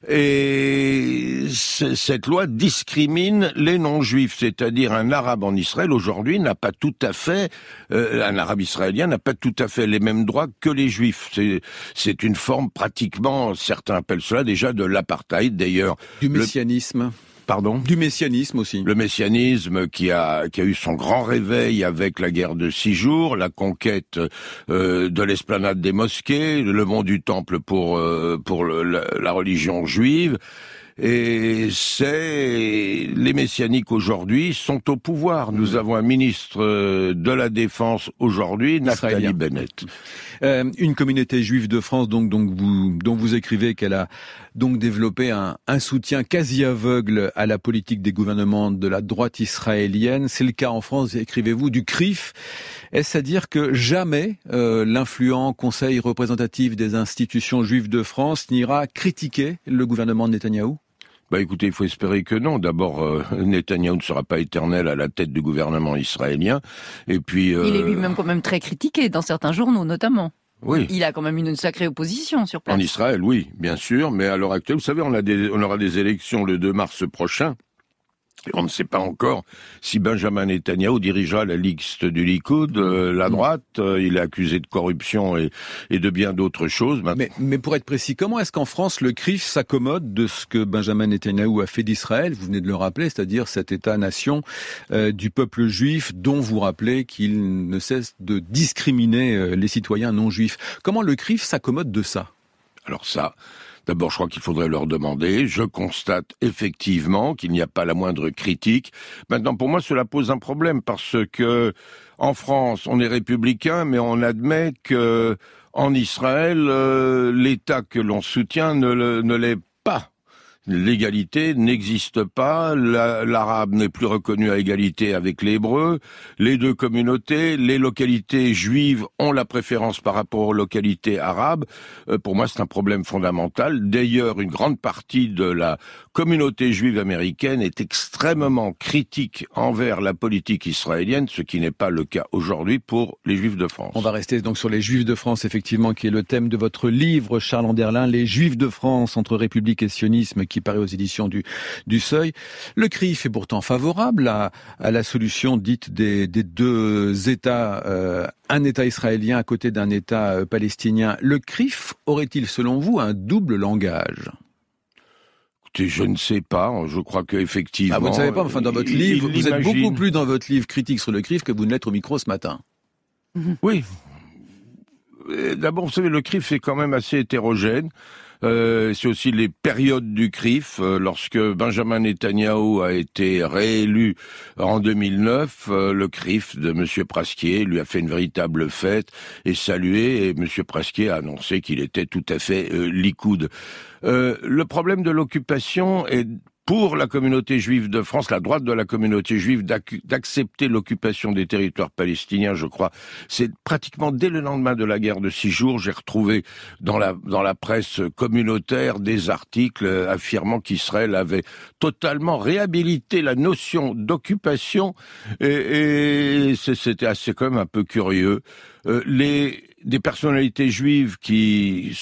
H: Et cette loi discrimine les non-juifs, c'est-à-dire un arabe en Israël aujourd'hui n'a pas tout à fait, euh, un arabe israélien n'a pas tout à fait les mêmes droits que les juifs. C'est, c'est une forme pratiquement, certains appellent cela déjà de l'apartheid d'ailleurs.
G: Du messianisme. Le...
H: Pardon ?
G: Du messianisme aussi.
H: Le messianisme qui a, qui a eu son grand réveil avec la guerre de six jours, la conquête euh, de l'esplanade des mosquées, le mont du temple pour, euh, pour le, la, la religion juive. Et c'est les messianiques aujourd'hui sont au pouvoir. Nous avons un ministre de la Défense aujourd'hui, Naftali Bennett.
G: Euh, une communauté juive de France, donc, donc vous, dont vous écrivez qu'elle a donc développé un, un soutien quasi aveugle à la politique des gouvernements de la droite israélienne. C'est le cas en France, écrivez-vous, du C R I F. Est-ce à dire que jamais euh, l'influent Conseil représentatif des institutions juives de France n'ira critiquer le gouvernement de Netanyahou ?
H: Bah écoutez, il faut espérer que non. D'abord, euh, Netanyahou ne sera pas éternel à la tête du gouvernement israélien. Et puis, euh...
I: il est lui-même quand même très critiqué dans certains journaux, notamment.
H: Oui.
I: Il a quand même une sacrée opposition sur place.
H: En Israël, oui, bien sûr. Mais à l'heure actuelle, vous savez, on a des, on aura des élections le deux mars prochain. Et on ne sait pas encore si Benjamin Netanyahou dirigera la liste du Likoud, euh, la droite. Euh, il est accusé de corruption et, et de bien d'autres choses.
G: Mais, mais pour être précis, comment est-ce qu'en France, le C R I F s'accommode de ce que Benjamin Netanyahou a fait d'Israël ? Vous venez de le rappeler, c'est-à-dire cet État-nation euh, du peuple juif dont vous rappelez qu'il ne cesse de discriminer euh, les citoyens non-juifs. Comment le C R I F s'accommode de ça ?
H: Alors ça... D'abord, je crois qu'il faudrait leur demander. Je constate effectivement qu'il n'y a pas la moindre critique. Maintenant, pour moi, cela pose un problème parce que en France, on est républicain, mais on admet que en Israël, euh, l'État que l'on soutient ne, le, ne l'est pas. L'égalité n'existe pas, la, l'arabe n'est plus reconnu à égalité avec l'hébreu, les deux communautés, les localités juives ont la préférence par rapport aux localités arabes. Euh, pour moi, c'est un problème fondamental. D'ailleurs, une grande partie de la communauté juive américaine est extrêmement critique envers la politique israélienne, ce qui n'est pas le cas aujourd'hui pour les Juifs de France.
G: On va rester donc sur les Juifs de France, effectivement, qui est le thème de votre livre, Charles Anderlin, Les Juifs de France, entre République et sionisme, qui paraît aux éditions du, du Seuil. Le C R I F est pourtant favorable à, à la solution dite des, des deux États, euh, un État israélien à côté d'un État euh, palestinien. Le C R I F aurait-il, selon vous, un double langage ?
H: Écoutez, je ne sais pas, je crois qu'effectivement...
G: Ah, vous ne savez pas, enfin, dans votre
H: il,
G: livre,
H: il
G: vous êtes
H: imagine...
G: beaucoup plus dans votre livre critique sur le C R I F que vous ne l'êtes au micro ce matin.
H: Oui. D'abord, vous savez, le C R I F est quand même assez hétérogène. Euh, c'est aussi les périodes du C R I F. Euh, lorsque Benjamin Netanyahou a été réélu en deux mille neuf, euh, le C R I F de M. Praskier lui a fait une véritable fête et salué, et M. Praskier a annoncé qu'il était tout à fait euh, Likoud. Euh, le problème de l'occupation est pour la communauté juive de France, la droite de la communauté juive, d'accepter l'occupation des territoires palestiniens, je crois. C'est pratiquement dès le lendemain de la guerre de six jours, j'ai retrouvé dans la, dans la presse communautaire des articles affirmant qu'Israël avait totalement réhabilité la notion d'occupation, et, et c'était assez quand même un peu curieux. Euh, les, des personnalités juives qui...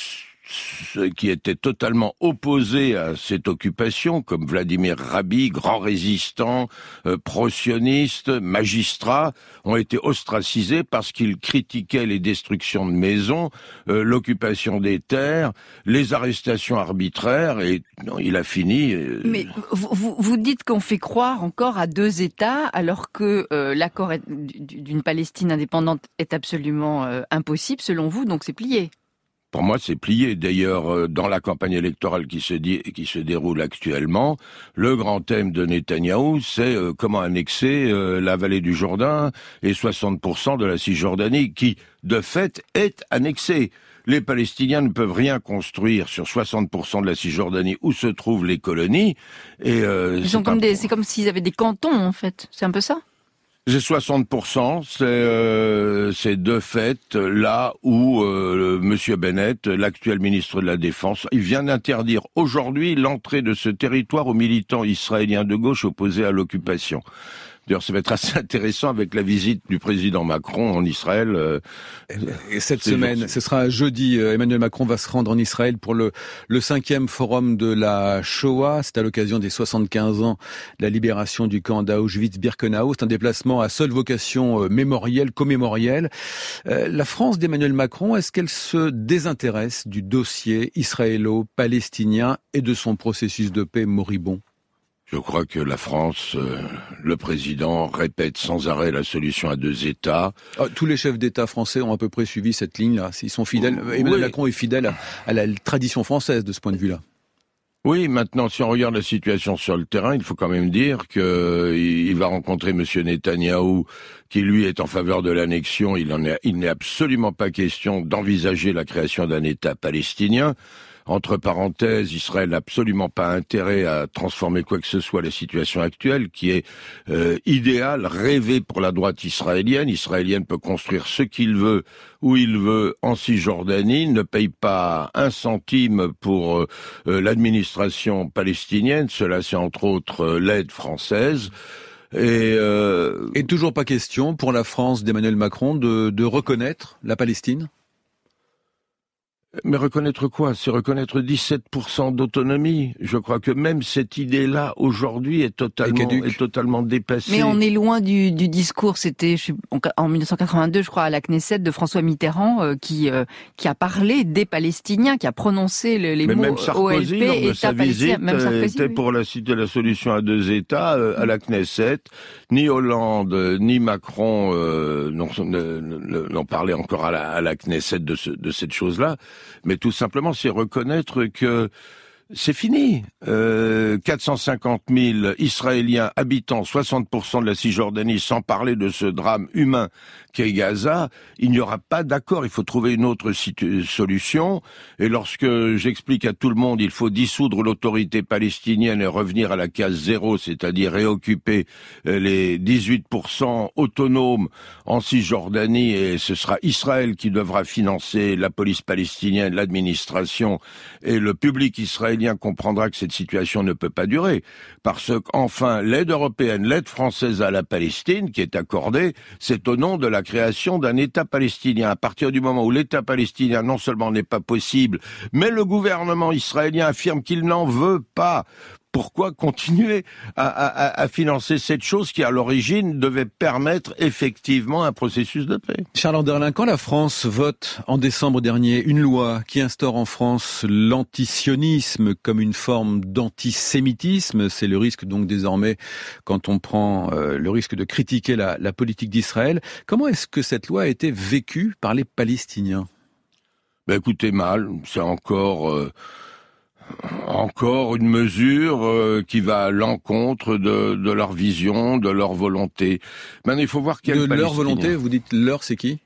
H: qui étaient totalement opposés à cette occupation, comme Vladimir Rabbi, grand résistant, euh, pro-sioniste, magistrat, ont été ostracisés parce qu'ils critiquaient les destructions de maisons, euh, l'occupation des terres, les arrestations arbitraires, et non, il a fini... Euh...
I: Mais vous, vous dites qu'on fait croire encore à deux États, alors que euh, l'accord d'une Palestine indépendante est absolument euh, impossible, selon vous, donc c'est plié.
H: Pour moi, c'est plié. D'ailleurs, dans la campagne électorale qui se, dit, qui se déroule actuellement, le grand thème de Netanyahou, c'est euh, comment annexer euh, la vallée du Jourdain et soixante pour cent de la Cisjordanie, qui, de fait, est annexée. Les Palestiniens ne peuvent rien construire sur soixante pour cent de la Cisjordanie où se trouvent les colonies. Et, euh,
I: Ils sont comme des, c'est comme s'ils avaient des cantons, en fait. C'est un peu ça ?
H: C'est soixante pour cent, c'est, euh, c'est de fait là où euh, M. Bennett, l'actuel ministre de la Défense, il vient d'interdire aujourd'hui l'entrée de ce territoire aux militants israéliens de gauche opposés à l'occupation. D'ailleurs, ça va être assez intéressant avec la visite du président Macron en Israël. Euh,
G: Et cette semaine, ce sera jeudi, Emmanuel Macron va se rendre en Israël pour le, le cinquième forum de la Shoah. C'est à l'occasion des soixante-quinze ans de la libération du camp d'Auschwitz-Birkenau. C'est un déplacement à seule vocation mémorielle, commémorielle. Euh, la France d'Emmanuel Macron, est-ce qu'elle se désintéresse du dossier israélo-palestinien et de son processus de paix moribond ?
H: Je crois que la France, euh, le président répète sans arrêt la solution à deux États.
G: Ah, tous les chefs d'État français ont à peu près suivi cette ligne-là. Ils sont fidèles. Oui. Emmanuel Macron est fidèle à, à la tradition française de ce point de vue-là.
H: Oui, maintenant, si on regarde la situation sur le terrain, il faut quand même dire que il va rencontrer M. Netanyahou, qui lui est en faveur de l'annexion. Il en est, il n'est absolument pas question d'envisager la création d'un État palestinien. Entre parenthèses, Israël n'a absolument pas intérêt à transformer quoi que ce soit la situation actuelle, qui est euh, idéale, rêvée pour la droite israélienne. Israélienne peut construire ce qu'il veut, où il veut, en Cisjordanie, ne paye pas un centime pour euh, l'administration palestinienne. Cela, c'est entre autres euh, l'aide française. Et, euh...
G: Et toujours pas question pour la France d'Emmanuel Macron de, de reconnaître la Palestine ?
H: Mais reconnaître quoi ? C'est reconnaître dix-sept pour cent d'autonomie. Je crois que même cette idée-là, aujourd'hui, est totalement, est totalement dépassée.
I: Mais on est loin du, du discours, c'était je suis, en mille neuf cent quatre-vingt-deux, je crois, à la Knesset, de François Mitterrand, euh, qui, euh, qui a parlé des Palestiniens, qui a prononcé le, les
H: Mais
I: mots
H: même Sarkozy,
I: O L P,
H: lors de
I: État
H: sa
I: palestinien.
H: visite,
I: Même Sarkozy,
H: était
I: oui.
H: pour la, la solution à deux États euh, à la Knesset. Ni Hollande, ni Macron euh, n'ont parlé encore à la, à la Knesset de, ce, de cette chose-là. Mais tout simplement, c'est reconnaître que c'est fini. Euh, quatre cent cinquante mille Israéliens habitant soixante pour cent de la Cisjordanie, sans parler de ce drame humain qu'est Gaza, il n'y aura pas d'accord. Il faut trouver une autre situ- solution. Et lorsque j'explique à tout le monde il faut dissoudre l'autorité palestinienne et revenir à la case zéro, c'est-à-dire réoccuper les dix-huit pour cent autonomes en Cisjordanie, et ce sera Israël qui devra financer la police palestinienne, l'administration, et le public israélien comprendra que cette situation ne peut pas durer. Parce qu'enfin, l'aide européenne, l'aide française à la Palestine, qui est accordée, c'est au nom de la création d'un État palestinien. À partir du moment où l'État palestinien non seulement n'est pas possible, mais le gouvernement israélien affirme qu'il n'en veut pas. Pourquoi continuer à, à, à financer cette chose qui, à l'origine, devait permettre effectivement un processus de paix?
G: Charles Anderlin, quand la France vote en décembre dernier une loi qui instaure en France l'antisionisme comme une forme d'antisémitisme, c'est le risque donc désormais quand on prend euh, le risque de critiquer la, la politique d'Israël. Comment est-ce que cette loi a été vécue par les Palestiniens?
H: Ben écoutez, mal, c'est encore... Euh... Encore une mesure euh, qui va à l'encontre de, de leur vision, de leur volonté. Maintenant, il faut voir quelle
G: de leur volonté. Vous dites leur, c'est qui?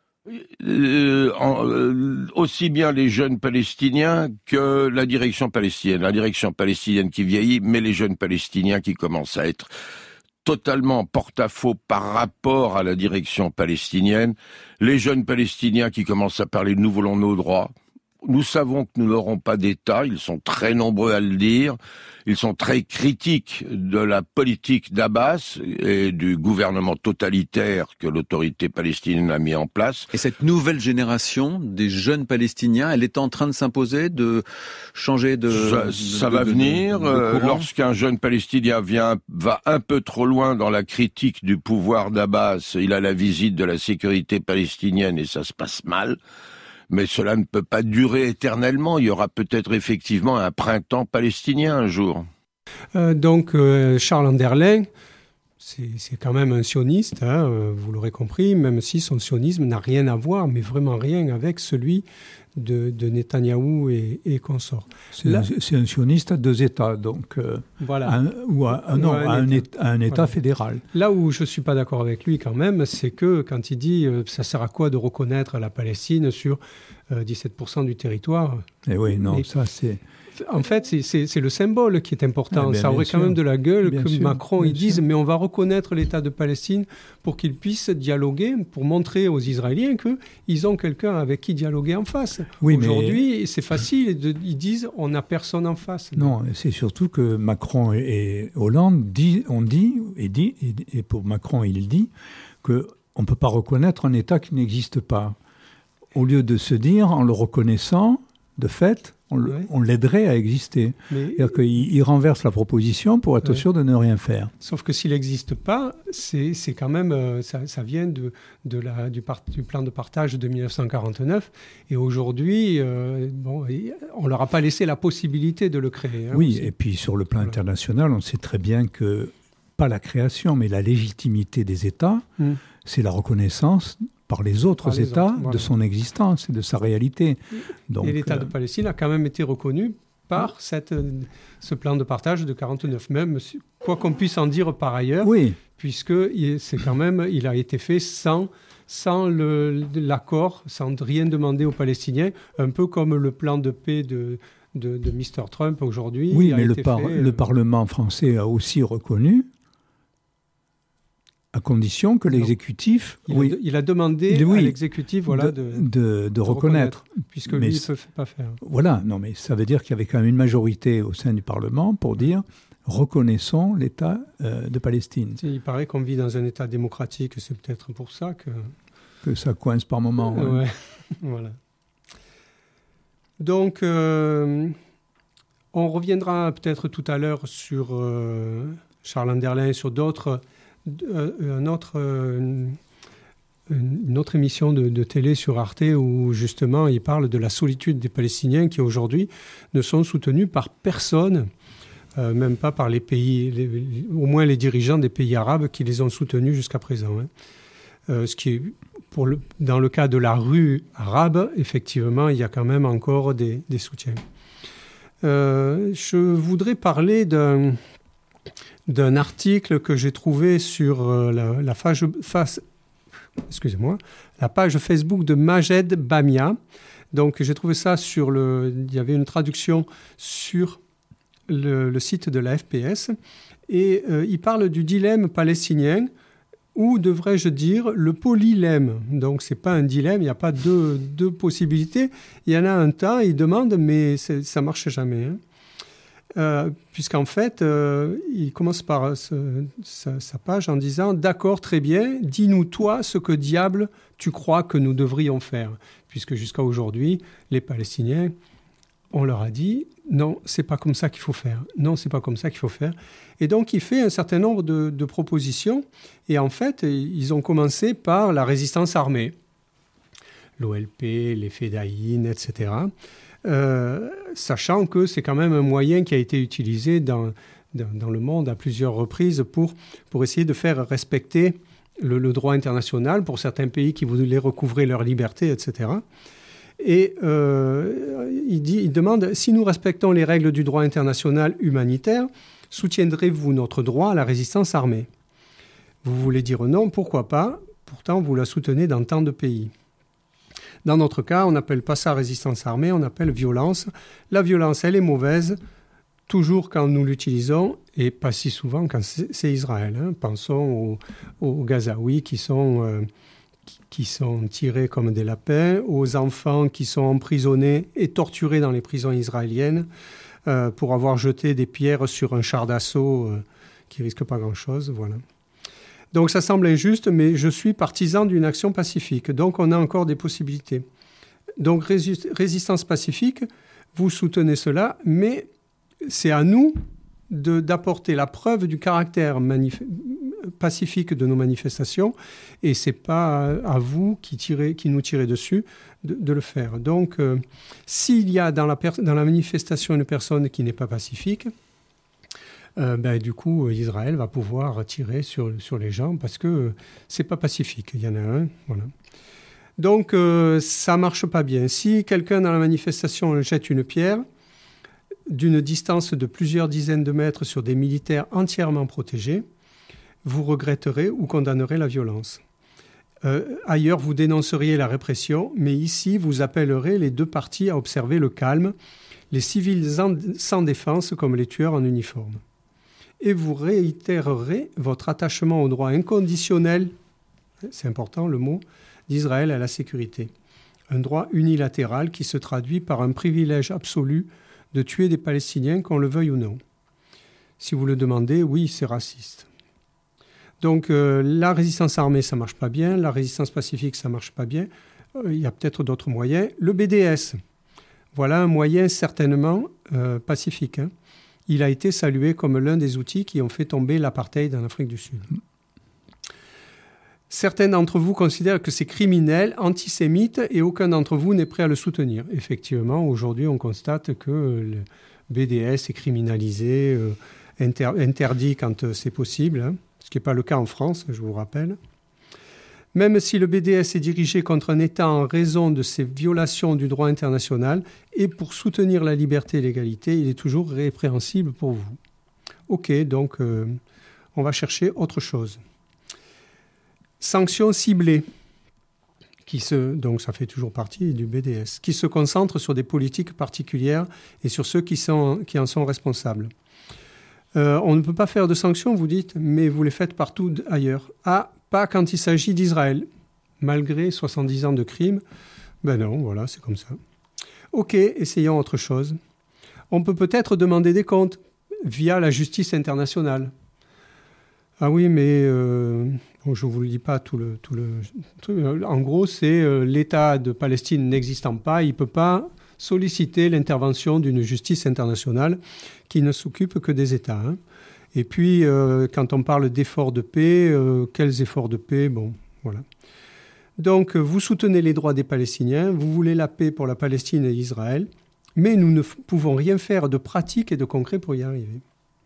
H: euh, en, euh, Aussi bien les jeunes Palestiniens que la direction palestinienne. La direction palestinienne qui vieillit, mais les jeunes Palestiniens qui commencent à être totalement porte-à-faux par rapport à la direction palestinienne. Les jeunes Palestiniens qui commencent à parler « nous voulons nos droits ». Nous savons que nous n'aurons pas d'État, ils sont très nombreux à le dire, ils sont très critiques de la politique d'Abbas et du gouvernement totalitaire que l'autorité palestinienne a mis en place.
G: Et cette nouvelle génération des jeunes Palestiniens, elle est en train de s'imposer, de changer de...
H: Ça,
G: de,
H: ça
G: de,
H: va
G: de,
H: venir,
G: de, de, de
H: lorsqu'un jeune Palestinien vient, va un peu trop loin dans la critique du pouvoir d'Abbas, il a la visite de la sécurité palestinienne et ça se passe mal. Mais cela ne peut pas durer éternellement. Il y aura peut-être effectivement un printemps palestinien un jour.
B: Euh, donc, euh, Charles Anderlin, c'est, c'est quand même un sioniste, hein, euh, vous l'aurez compris, même si son sionisme n'a rien à voir, mais vraiment rien avec celui de, de Netanyahou et, et consorts.
C: C'est,
B: Là,
C: un, c'est un sioniste à deux États, donc, euh,
B: voilà.
C: un, ou à, non, à un, État, à un État
B: voilà.
C: fédéral.
B: Là où je ne suis pas d'accord avec lui quand même, c'est que quand il dit euh, ça sert à quoi de reconnaître la Palestine sur euh, dix-sept pour cent du territoire.
C: Et oui, non,
B: et,
C: ça c'est...
B: En fait, c'est, c'est, c'est le symbole qui est important.
C: Ah ben,
B: ça aurait
C: sûr.
B: quand même de la gueule
C: bien
B: que
C: sûr,
B: Macron
C: bien
B: il dise
C: sûr.
B: mais on va reconnaître l'État de Palestine pour qu'ils puissent dialoguer, pour montrer aux Israéliens qu'ils ont quelqu'un avec qui dialoguer en face.
C: Oui,
B: Aujourd'hui,
C: mais...
B: c'est facile. De, ils disent on n'a personne en face.
C: Non, c'est surtout que Macron et Hollande dit, ont dit, et, dit, et pour Macron il dit, qu'on ne peut pas reconnaître un État qui n'existe pas. Au lieu de se dire, en le reconnaissant, de fait, on, ouais. on l'aiderait à exister. Mais... C'est-à-dire qu'il il renverse la proposition pour être ouais. sûr de ne rien faire.
B: Sauf que s'il n'existe pas, c'est, c'est quand même, euh, ça, ça vient de, de la, du, part, du plan de partage de dix-neuf cent quarante-neuf. Et aujourd'hui, euh, bon, on ne leur a pas laissé la possibilité de le créer. Hein,
C: oui,
B: aussi.
C: Et puis sur le plan
B: voilà.
C: international, on sait très bien que, pas la création, mais la légitimité des États, mm. c'est la reconnaissance par les autres par les États autres, voilà. de son existence et de sa réalité.
B: Donc, et l'État euh... de Palestine a quand même été reconnu par cette, ce plan de partage de quarante-neuf, même quoi qu'on puisse en dire par ailleurs,
C: oui.
B: puisque c'est quand même, il a été fait sans, sans le, l'accord, sans rien demander aux Palestiniens, un peu comme le plan de paix de, de, de mister Trump aujourd'hui.
C: Oui, mais le, par, fait, le euh... Parlement français a aussi reconnu, à condition que l'exécutif...
B: Il,
C: oui,
B: a, il a demandé
C: il, oui,
B: à l'exécutif voilà, de,
C: de, de, de reconnaître.
B: reconnaître. Puisque mais lui, il ne peut pas faire.
C: Voilà, non, mais ça veut dire qu'il y avait quand même une majorité au sein du Parlement pour dire reconnaissons l'État euh, de Palestine.
B: Il paraît qu'on vit dans un État démocratique, c'est peut-être pour ça que...
C: Que ça coince par moments.
B: Ouais. Ouais. Voilà. Donc, euh, on reviendra peut-être tout à l'heure sur euh, Charles Anderlin, sur d'autres... Un autre, une autre émission de, de télé sur Arte où justement il parle de la solitude des Palestiniens qui aujourd'hui ne sont soutenus par personne, euh, même pas par les pays, les, au moins les dirigeants des pays arabes qui les ont soutenus jusqu'à présent. Hein. Euh, ce qui est, pour le, dans le cas de la rue arabe, effectivement, il y a quand même encore des, des soutiens. Euh, je voudrais parler d'un, d'un article que j'ai trouvé sur euh, la, la, page, face, excusez-moi, la page Facebook de Majed Bamia. Donc, j'ai trouvé ça sur le... Il y avait une traduction sur le, le site de la F P S. Et euh, il parle du dilemme palestinien, ou devrais-je dire le polylemme. Donc, ce n'est pas un dilemme, il n'y a pas deux, deux possibilités. Il y en a un tas, il demande, mais ça ne marche jamais. Hein. Euh, puisqu'en fait, euh, il commence par ce, sa, sa page en disant « D'accord, très bien, dis-nous toi ce que diable tu crois que nous devrions faire ?» Puisque jusqu'à aujourd'hui, les Palestiniens, on leur a dit « Non, c'est pas comme ça qu'il faut faire. Non, c'est pas comme ça qu'il faut faire. » Et donc, il fait un certain nombre de, de propositions. Et en fait, ils ont commencé par la résistance armée. L'O L P, les Fedaïn, et cetera. Euh, sachant que c'est quand même un moyen qui a été utilisé dans, dans, dans le monde à plusieurs reprises pour, pour essayer de faire respecter le, le droit international pour certains pays qui voulaient recouvrer leur liberté, et cetera. Et euh, il, dit, il demande, si nous respectons les règles du droit international humanitaire, soutiendrez-vous notre droit à la résistance armée ? Vous voulez dire non, pourquoi pas ? Pourtant, vous la soutenez dans tant de pays. Dans notre cas, on n'appelle pas ça résistance armée, on appelle violence. La violence, elle est mauvaise, toujours quand nous l'utilisons, et pas si souvent quand c'est, c'est Israël. Hein. Pensons aux, aux Gazaouis qui sont, euh, qui, qui sont tirés comme des lapins, aux enfants qui sont emprisonnés et torturés dans les prisons israéliennes euh, pour avoir jeté des pierres sur un char d'assaut euh, qui risque pas grand-chose. Voilà. Donc ça semble injuste, mais je suis partisan d'une action pacifique. Donc on a encore des possibilités. Donc résist- résistance pacifique, vous soutenez cela, mais c'est à nous de, d'apporter la preuve du caractère manif- pacifique de nos manifestations, et ce n'est pas à, à vous qui, tirez, qui nous tirez dessus de, de le faire. Donc euh, s'il y a dans la, per- dans la manifestation une personne qui n'est pas pacifique, Euh, ben, du coup, Israël va pouvoir tirer sur, sur les gens parce que euh, ce n'est pas pacifique. Il y en a un. Voilà. Donc, euh, ça ne marche pas bien. Si quelqu'un dans la manifestation jette une pierre d'une distance de plusieurs dizaines de mètres sur des militaires entièrement protégés, vous regretterez ou condamnerez la violence. Euh, ailleurs, vous dénonceriez la répression, mais ici, vous appellerez les deux parties à observer le calme, les civils en, sans défense comme les tueurs en uniforme. Et vous réitérerez votre attachement au droit inconditionnel, c'est important le mot, d'Israël à la sécurité. Un droit unilatéral qui se traduit par un privilège absolu de tuer des Palestiniens, qu'on le veuille ou non. Si vous le demandez, oui, c'est raciste. Donc euh, la résistance armée, ça ne marche pas bien, la résistance pacifique, ça ne marche pas bien. Euh, il y a peut-être d'autres moyens. Le B D S, voilà un moyen certainement euh, pacifique, hein. Il a été salué comme l'un des outils qui ont fait tomber l'apartheid en Afrique du Sud. Certains d'entre vous considèrent que c'est criminel, antisémite, et aucun d'entre vous n'est prêt à le soutenir. Effectivement, aujourd'hui, on constate que le B D S est criminalisé, euh, inter- interdit quand euh, c'est possible, hein, ce qui n'est pas le cas en France, je vous rappelle. Même si le B D S est dirigé contre un État en raison de ses violations du droit international et pour soutenir la liberté et l'égalité, il est toujours répréhensible pour vous. Ok, donc euh, on va chercher autre chose. Sanctions ciblées, qui se, donc ça fait toujours partie du B D S, qui se concentrent sur des politiques particulières et sur ceux qui, sont, qui en sont responsables. Euh, on ne peut pas faire de sanctions, vous dites, mais vous les faites partout ailleurs. Ah, pas quand il s'agit d'Israël. Malgré soixante-dix ans de crimes, ben non, voilà, c'est comme ça. Ok, essayons autre chose. On peut peut-être demander des comptes via la justice internationale. Ah oui, mais euh, bon, je ne vous le dis pas tout le, tout le truc. En gros, c'est euh, l'État de Palestine n'existant pas, il ne peut pas solliciter l'intervention d'une justice internationale qui ne s'occupe que des États, hein. Et puis, euh, quand on parle d'efforts de paix, euh, quels efforts de paix ? Bon, voilà. Donc, vous soutenez les droits des Palestiniens, vous voulez la paix pour la Palestine et Israël, mais nous ne f- pouvons rien faire de pratique et de concret pour y arriver.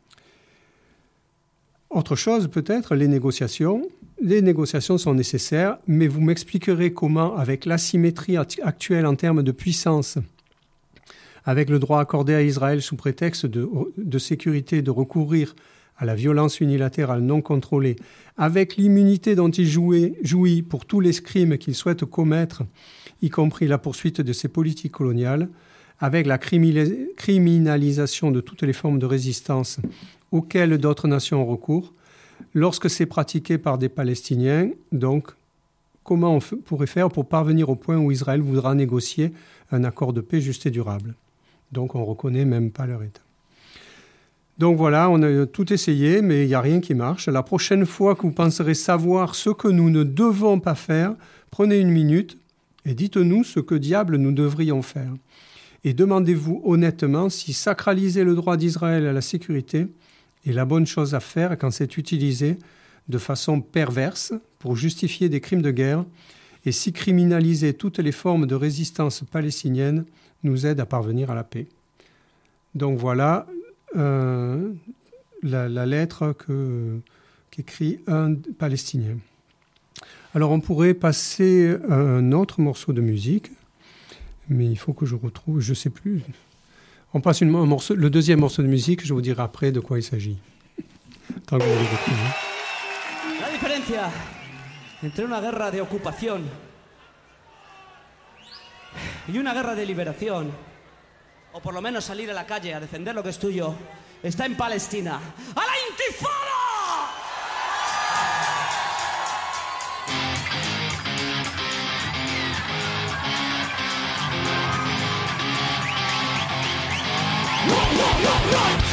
B: Autre chose, peut-être, les négociations. Les négociations sont nécessaires, mais vous m'expliquerez comment, avec l'asymétrie actuelle en termes de puissance avec le droit accordé à Israël sous prétexte de, de sécurité de recourir à la violence unilatérale non contrôlée, avec l'immunité dont il jouait, jouit pour tous les crimes qu'il souhaite commettre, y compris la poursuite de ses politiques coloniales, avec la criminalisation de toutes les formes de résistance auxquelles d'autres nations ont recours, lorsque c'est pratiqué par des Palestiniens, donc comment on f- pourrait faire pour parvenir au point où Israël voudra négocier un accord de paix juste et durable. Donc on ne reconnaît même pas leur État. Donc voilà, on a tout essayé, mais il n'y a rien qui marche. La prochaine fois que vous penserez savoir ce que nous ne devons pas faire, prenez une minute et dites-nous ce que diable nous devrions faire. Et demandez-vous honnêtement si sacraliser le droit d'Israël à la sécurité est la bonne chose à faire quand c'est utilisé de façon perverse pour justifier des crimes de guerre et si criminaliser toutes les formes de résistance palestinienne nous aide à parvenir à la paix. Donc voilà euh, la, la lettre que, qu'écrit un Palestinien. Alors on pourrait passer à un autre morceau de musique, mais il faut que je retrouve, je ne sais plus. On passe une, un morceau, le deuxième morceau de musique, je vous dirai après de quoi il s'agit. Tant que vous le retrouvez.
J: La diferencia entre una guerra de ocupación y una guerra de liberación, o por lo menos salir a la calle a defender lo que es tuyo, está en Palestina. ¡A la intifada! Run, run, run, run!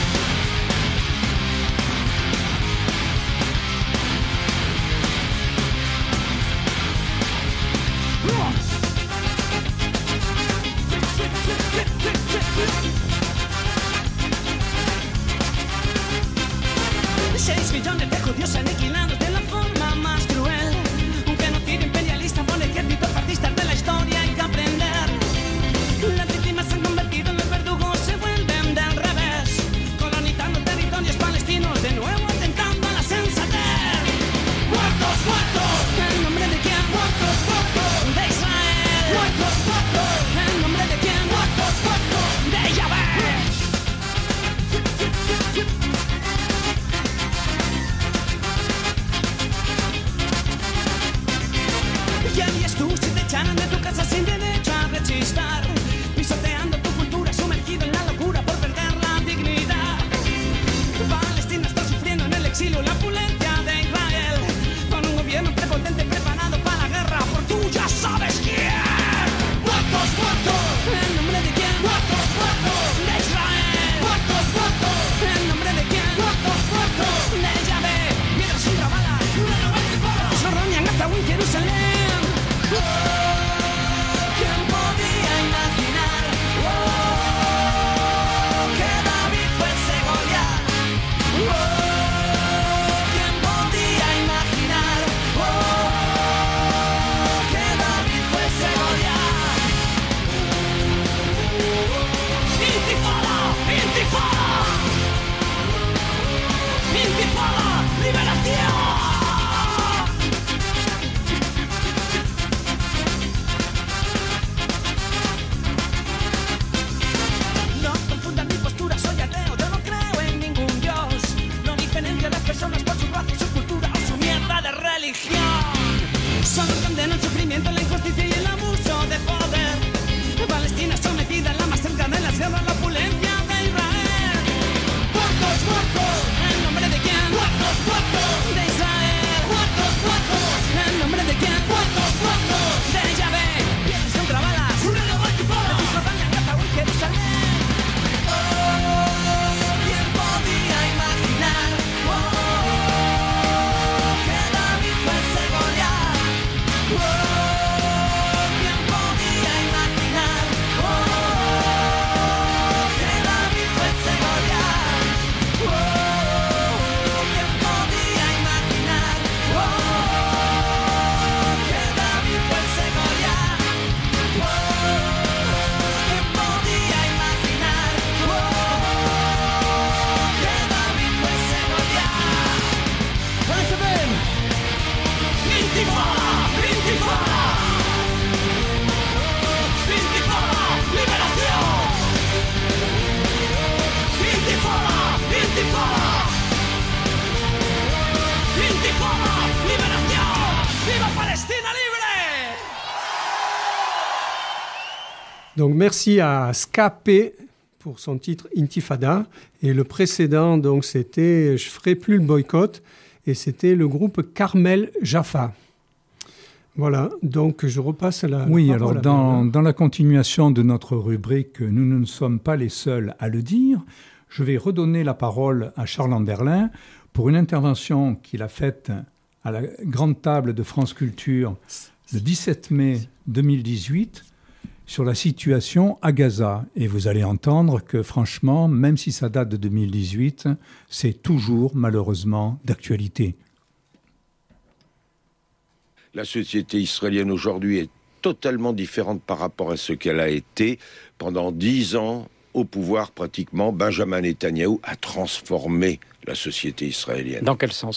J: Seis millones de judíos aniquilados de la forma más cruel. Un genocidio imperialista por ejércitos fascistas de la historia hay que aprender. Las víctimas se han convertido en los verdugos, se vuelven del revés, colonizando territorios palestinos, de nuevo atentando a la sensatez. ¡Muertos, muertos! ¿En nombre de quién? ¡Muertos, muertos! ¡De Israel! ¡Muertos, muertos! ¿En nombre de quién? ¡Muertos, muertos! ¡De Yahvé!
B: Donc merci à Scapé pour son titre Intifada. Et le précédent, donc, c'était Je ferai plus le boycott. Et c'était le groupe Carmel Jaffa. Voilà, donc je repasse la
C: Oui,
B: la
C: alors
B: parole à
C: dans,
B: Bernard.
C: dans la continuation de notre rubrique « Nous ne sommes pas les seuls à le dire », je vais redonner la parole à Charles Anderlin pour une intervention qu'il a faite à la grande table de France Culture le dix-sept mai deux mille dix-huit sur la situation à Gaza. Et vous allez entendre que franchement, même si ça date de deux mille dix-huit, c'est toujours malheureusement d'actualité.
H: La société israélienne aujourd'hui est totalement différente par rapport à ce qu'elle a été. Pendant dix ans, au pouvoir pratiquement, Benjamin Netanyahou a transformé la société israélienne.
K: Dans quel sens ?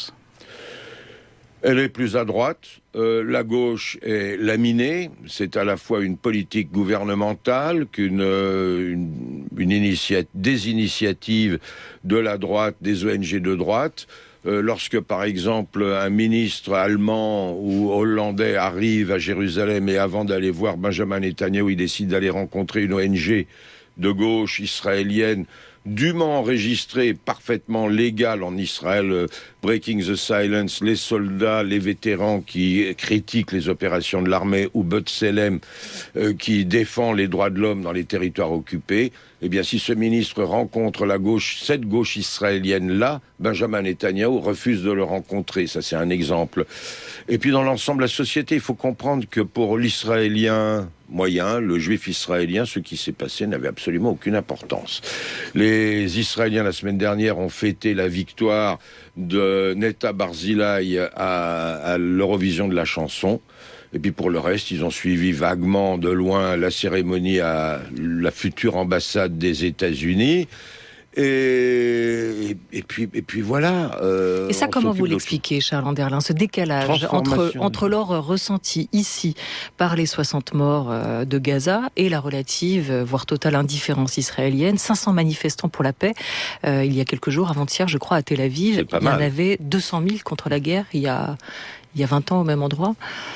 H: Elle est plus à droite, euh, la gauche est laminée, c'est à la fois une politique gouvernementale qu'une euh, une, une initia- des initiatives de la droite, des O N G de droite. Euh, lorsque, par exemple, un ministre allemand ou hollandais arrive à Jérusalem et avant d'aller voir Benjamin Netanyahou, il décide d'aller rencontrer une O N G de gauche israélienne dûment enregistrée, parfaitement légale en Israël, euh, Breaking the Silence, les soldats, les vétérans qui critiquent les opérations de l'armée, ou B'Tselem euh, qui défend les droits de l'homme dans les territoires occupés. Eh bien, si ce ministre rencontre la gauche, cette gauche israélienne-là, Benjamin Netanyahou refuse de le rencontrer. Ça, c'est un exemple. Et puis, dans l'ensemble de la société, il faut comprendre que pour l'Israélien moyen, le juif israélien, ce qui s'est passé n'avait absolument aucune importance. Les Israéliens, la semaine dernière, ont fêté la victoire de Netta Barzilai à, à l'Eurovision de la chanson. Et puis pour le reste, ils ont suivi vaguement de loin la cérémonie à la future ambassade des États-Unis. Et, et, et, puis, et puis voilà. Euh,
L: et ça, comment vous l'expliquez, Charles Anderlin, ce décalage entre, entre l'or ressenti ici par les soixante morts euh, de Gaza et la relative, voire totale indifférence israélienne. cinq cents manifestants pour la paix. Euh, il y a quelques jours, avant-hier, je crois, à Tel Aviv, il y en avait deux cent mille contre la guerre il y a, il y a vingt ans au même endroit.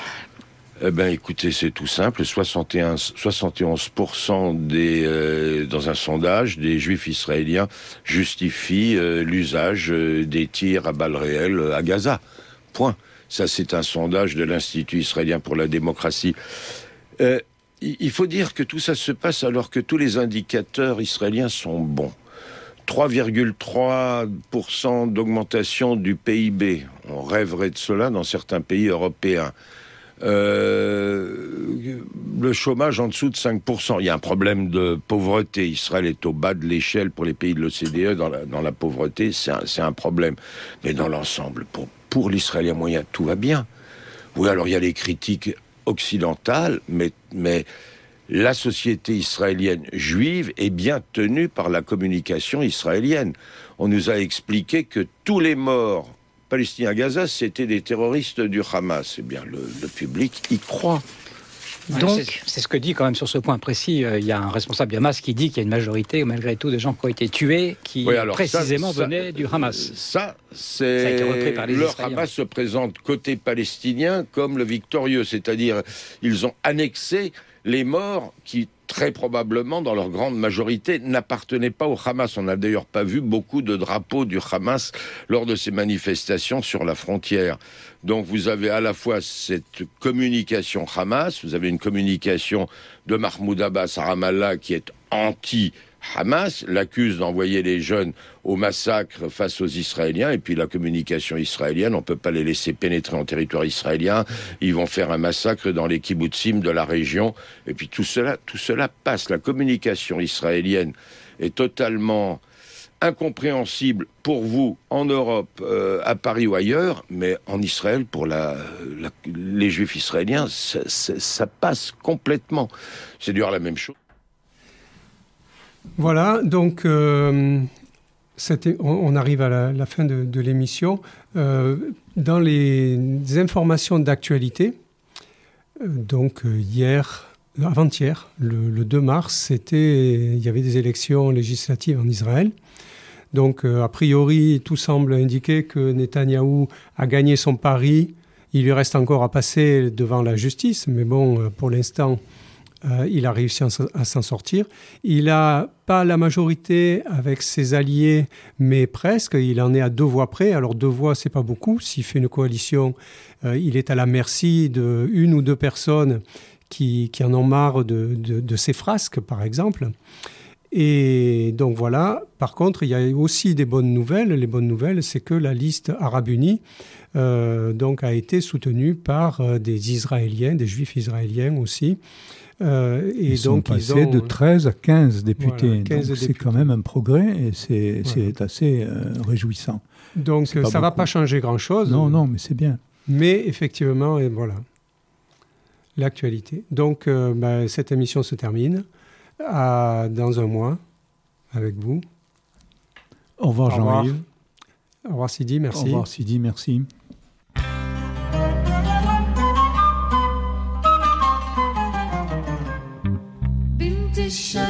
H: Eh ben, écoutez, c'est tout simple. soixante et un, soixante et onze pour cent des, euh, dans un sondage, des Juifs israéliens justifient euh, l'usage euh, des tirs à balles réelles à Gaza. Point. Ça, c'est un sondage de l'Institut israélien pour la démocratie. Euh, il faut dire que tout ça se passe alors que tous les indicateurs israéliens sont bons. trois virgule trois pour cent d'augmentation du P I B. On rêverait de cela dans certains pays européens. Euh, le chômage en dessous de cinq pour cent. Il y a un problème de pauvreté. Israël est au bas de l'échelle pour les pays de l'O C D E dans la, dans la pauvreté. C'est un, c'est un problème. Mais dans l'ensemble, pour, pour l'Israélien moyen, tout va bien. Oui, alors il y a les critiques occidentales, mais, mais la société israélienne juive est bien tenue par la communication israélienne. On nous a expliqué que tous les morts Palestiniens à Gaza, c'était des terroristes du Hamas. Eh bien, le, le public y croit.
K: Donc, c'est, c'est ce que dit quand même sur ce point précis. Euh, il y a un responsable du Hamas qui dit qu'il y a une majorité, malgré tout, de gens qui ont été tués, qui oui, alors précisément ça, venaient ça, du Hamas.
H: Ça, c'est ça a été repris par les le Israéliens. Hamas se présente côté palestinien comme le victorieux, c'est-à-dire ils ont annexé les morts qui, très probablement, dans leur grande majorité, n'appartenaient pas au Hamas. On n'a d'ailleurs pas vu beaucoup de drapeaux du Hamas lors de ces manifestations sur la frontière. Donc vous avez à la fois cette communication Hamas, vous avez une communication de Mahmoud Abbas à Ramallah qui est anti Hamas, l'accuse d'envoyer les jeunes au massacre face aux Israéliens, et puis la communication israélienne, on ne peut pas les laisser pénétrer en territoire israélien, ils vont faire un massacre dans les kibbutzim de la région, et puis tout cela, tout cela passe. La communication israélienne est totalement incompréhensible pour vous en Europe, euh, à Paris ou ailleurs, mais en Israël, pour la, la, les Juifs israéliens, ça, ça, ça passe complètement. C'est d'ailleurs la même chose.
B: Voilà, donc euh, c'était, on, on arrive à la, la fin de, de l'émission. Euh, dans les informations d'actualité, euh, donc euh, hier, avant-hier, le, le deux mars, c'était, il y avait des élections législatives en Israël. Donc, euh, a priori, tout semble indiquer que Netanyahou a gagné son pari. Il lui reste encore à passer devant la justice, mais bon, pour l'instant, Euh, il a réussi à, à s'en sortir. Il n'a pas la majorité avec ses alliés, mais presque. Il en est à deux voix près. Alors deux voix, c'est pas beaucoup. S'il fait une coalition, euh, il est à la merci de une ou deux personnes qui, qui en ont marre de, de, de ses frasques, par exemple. Et donc voilà. Par contre, il y a aussi des bonnes nouvelles. Les bonnes nouvelles, c'est que la liste arabe unie euh, donc a été soutenue par euh, des Israéliens, des Juifs israéliens aussi. Euh, et
C: ils
B: donc,
C: sont passés
B: ils ont,
C: de treize à quinze députés.
B: Voilà, quinze
C: donc
B: députés.
C: C'est quand même un progrès et c'est,
B: Voilà.
C: c'est assez euh, réjouissant.
B: Donc ça ne va pas changer grand-chose.
C: Non, non, mais c'est bien.
B: Mais effectivement, et voilà, l'actualité. Donc euh, bah, cette émission se termine à, dans un mois avec vous.
C: Au revoir Jean-Yves.
B: Au revoir Sidi, merci.
C: Au revoir Sidi, merci.
A: بنت الشام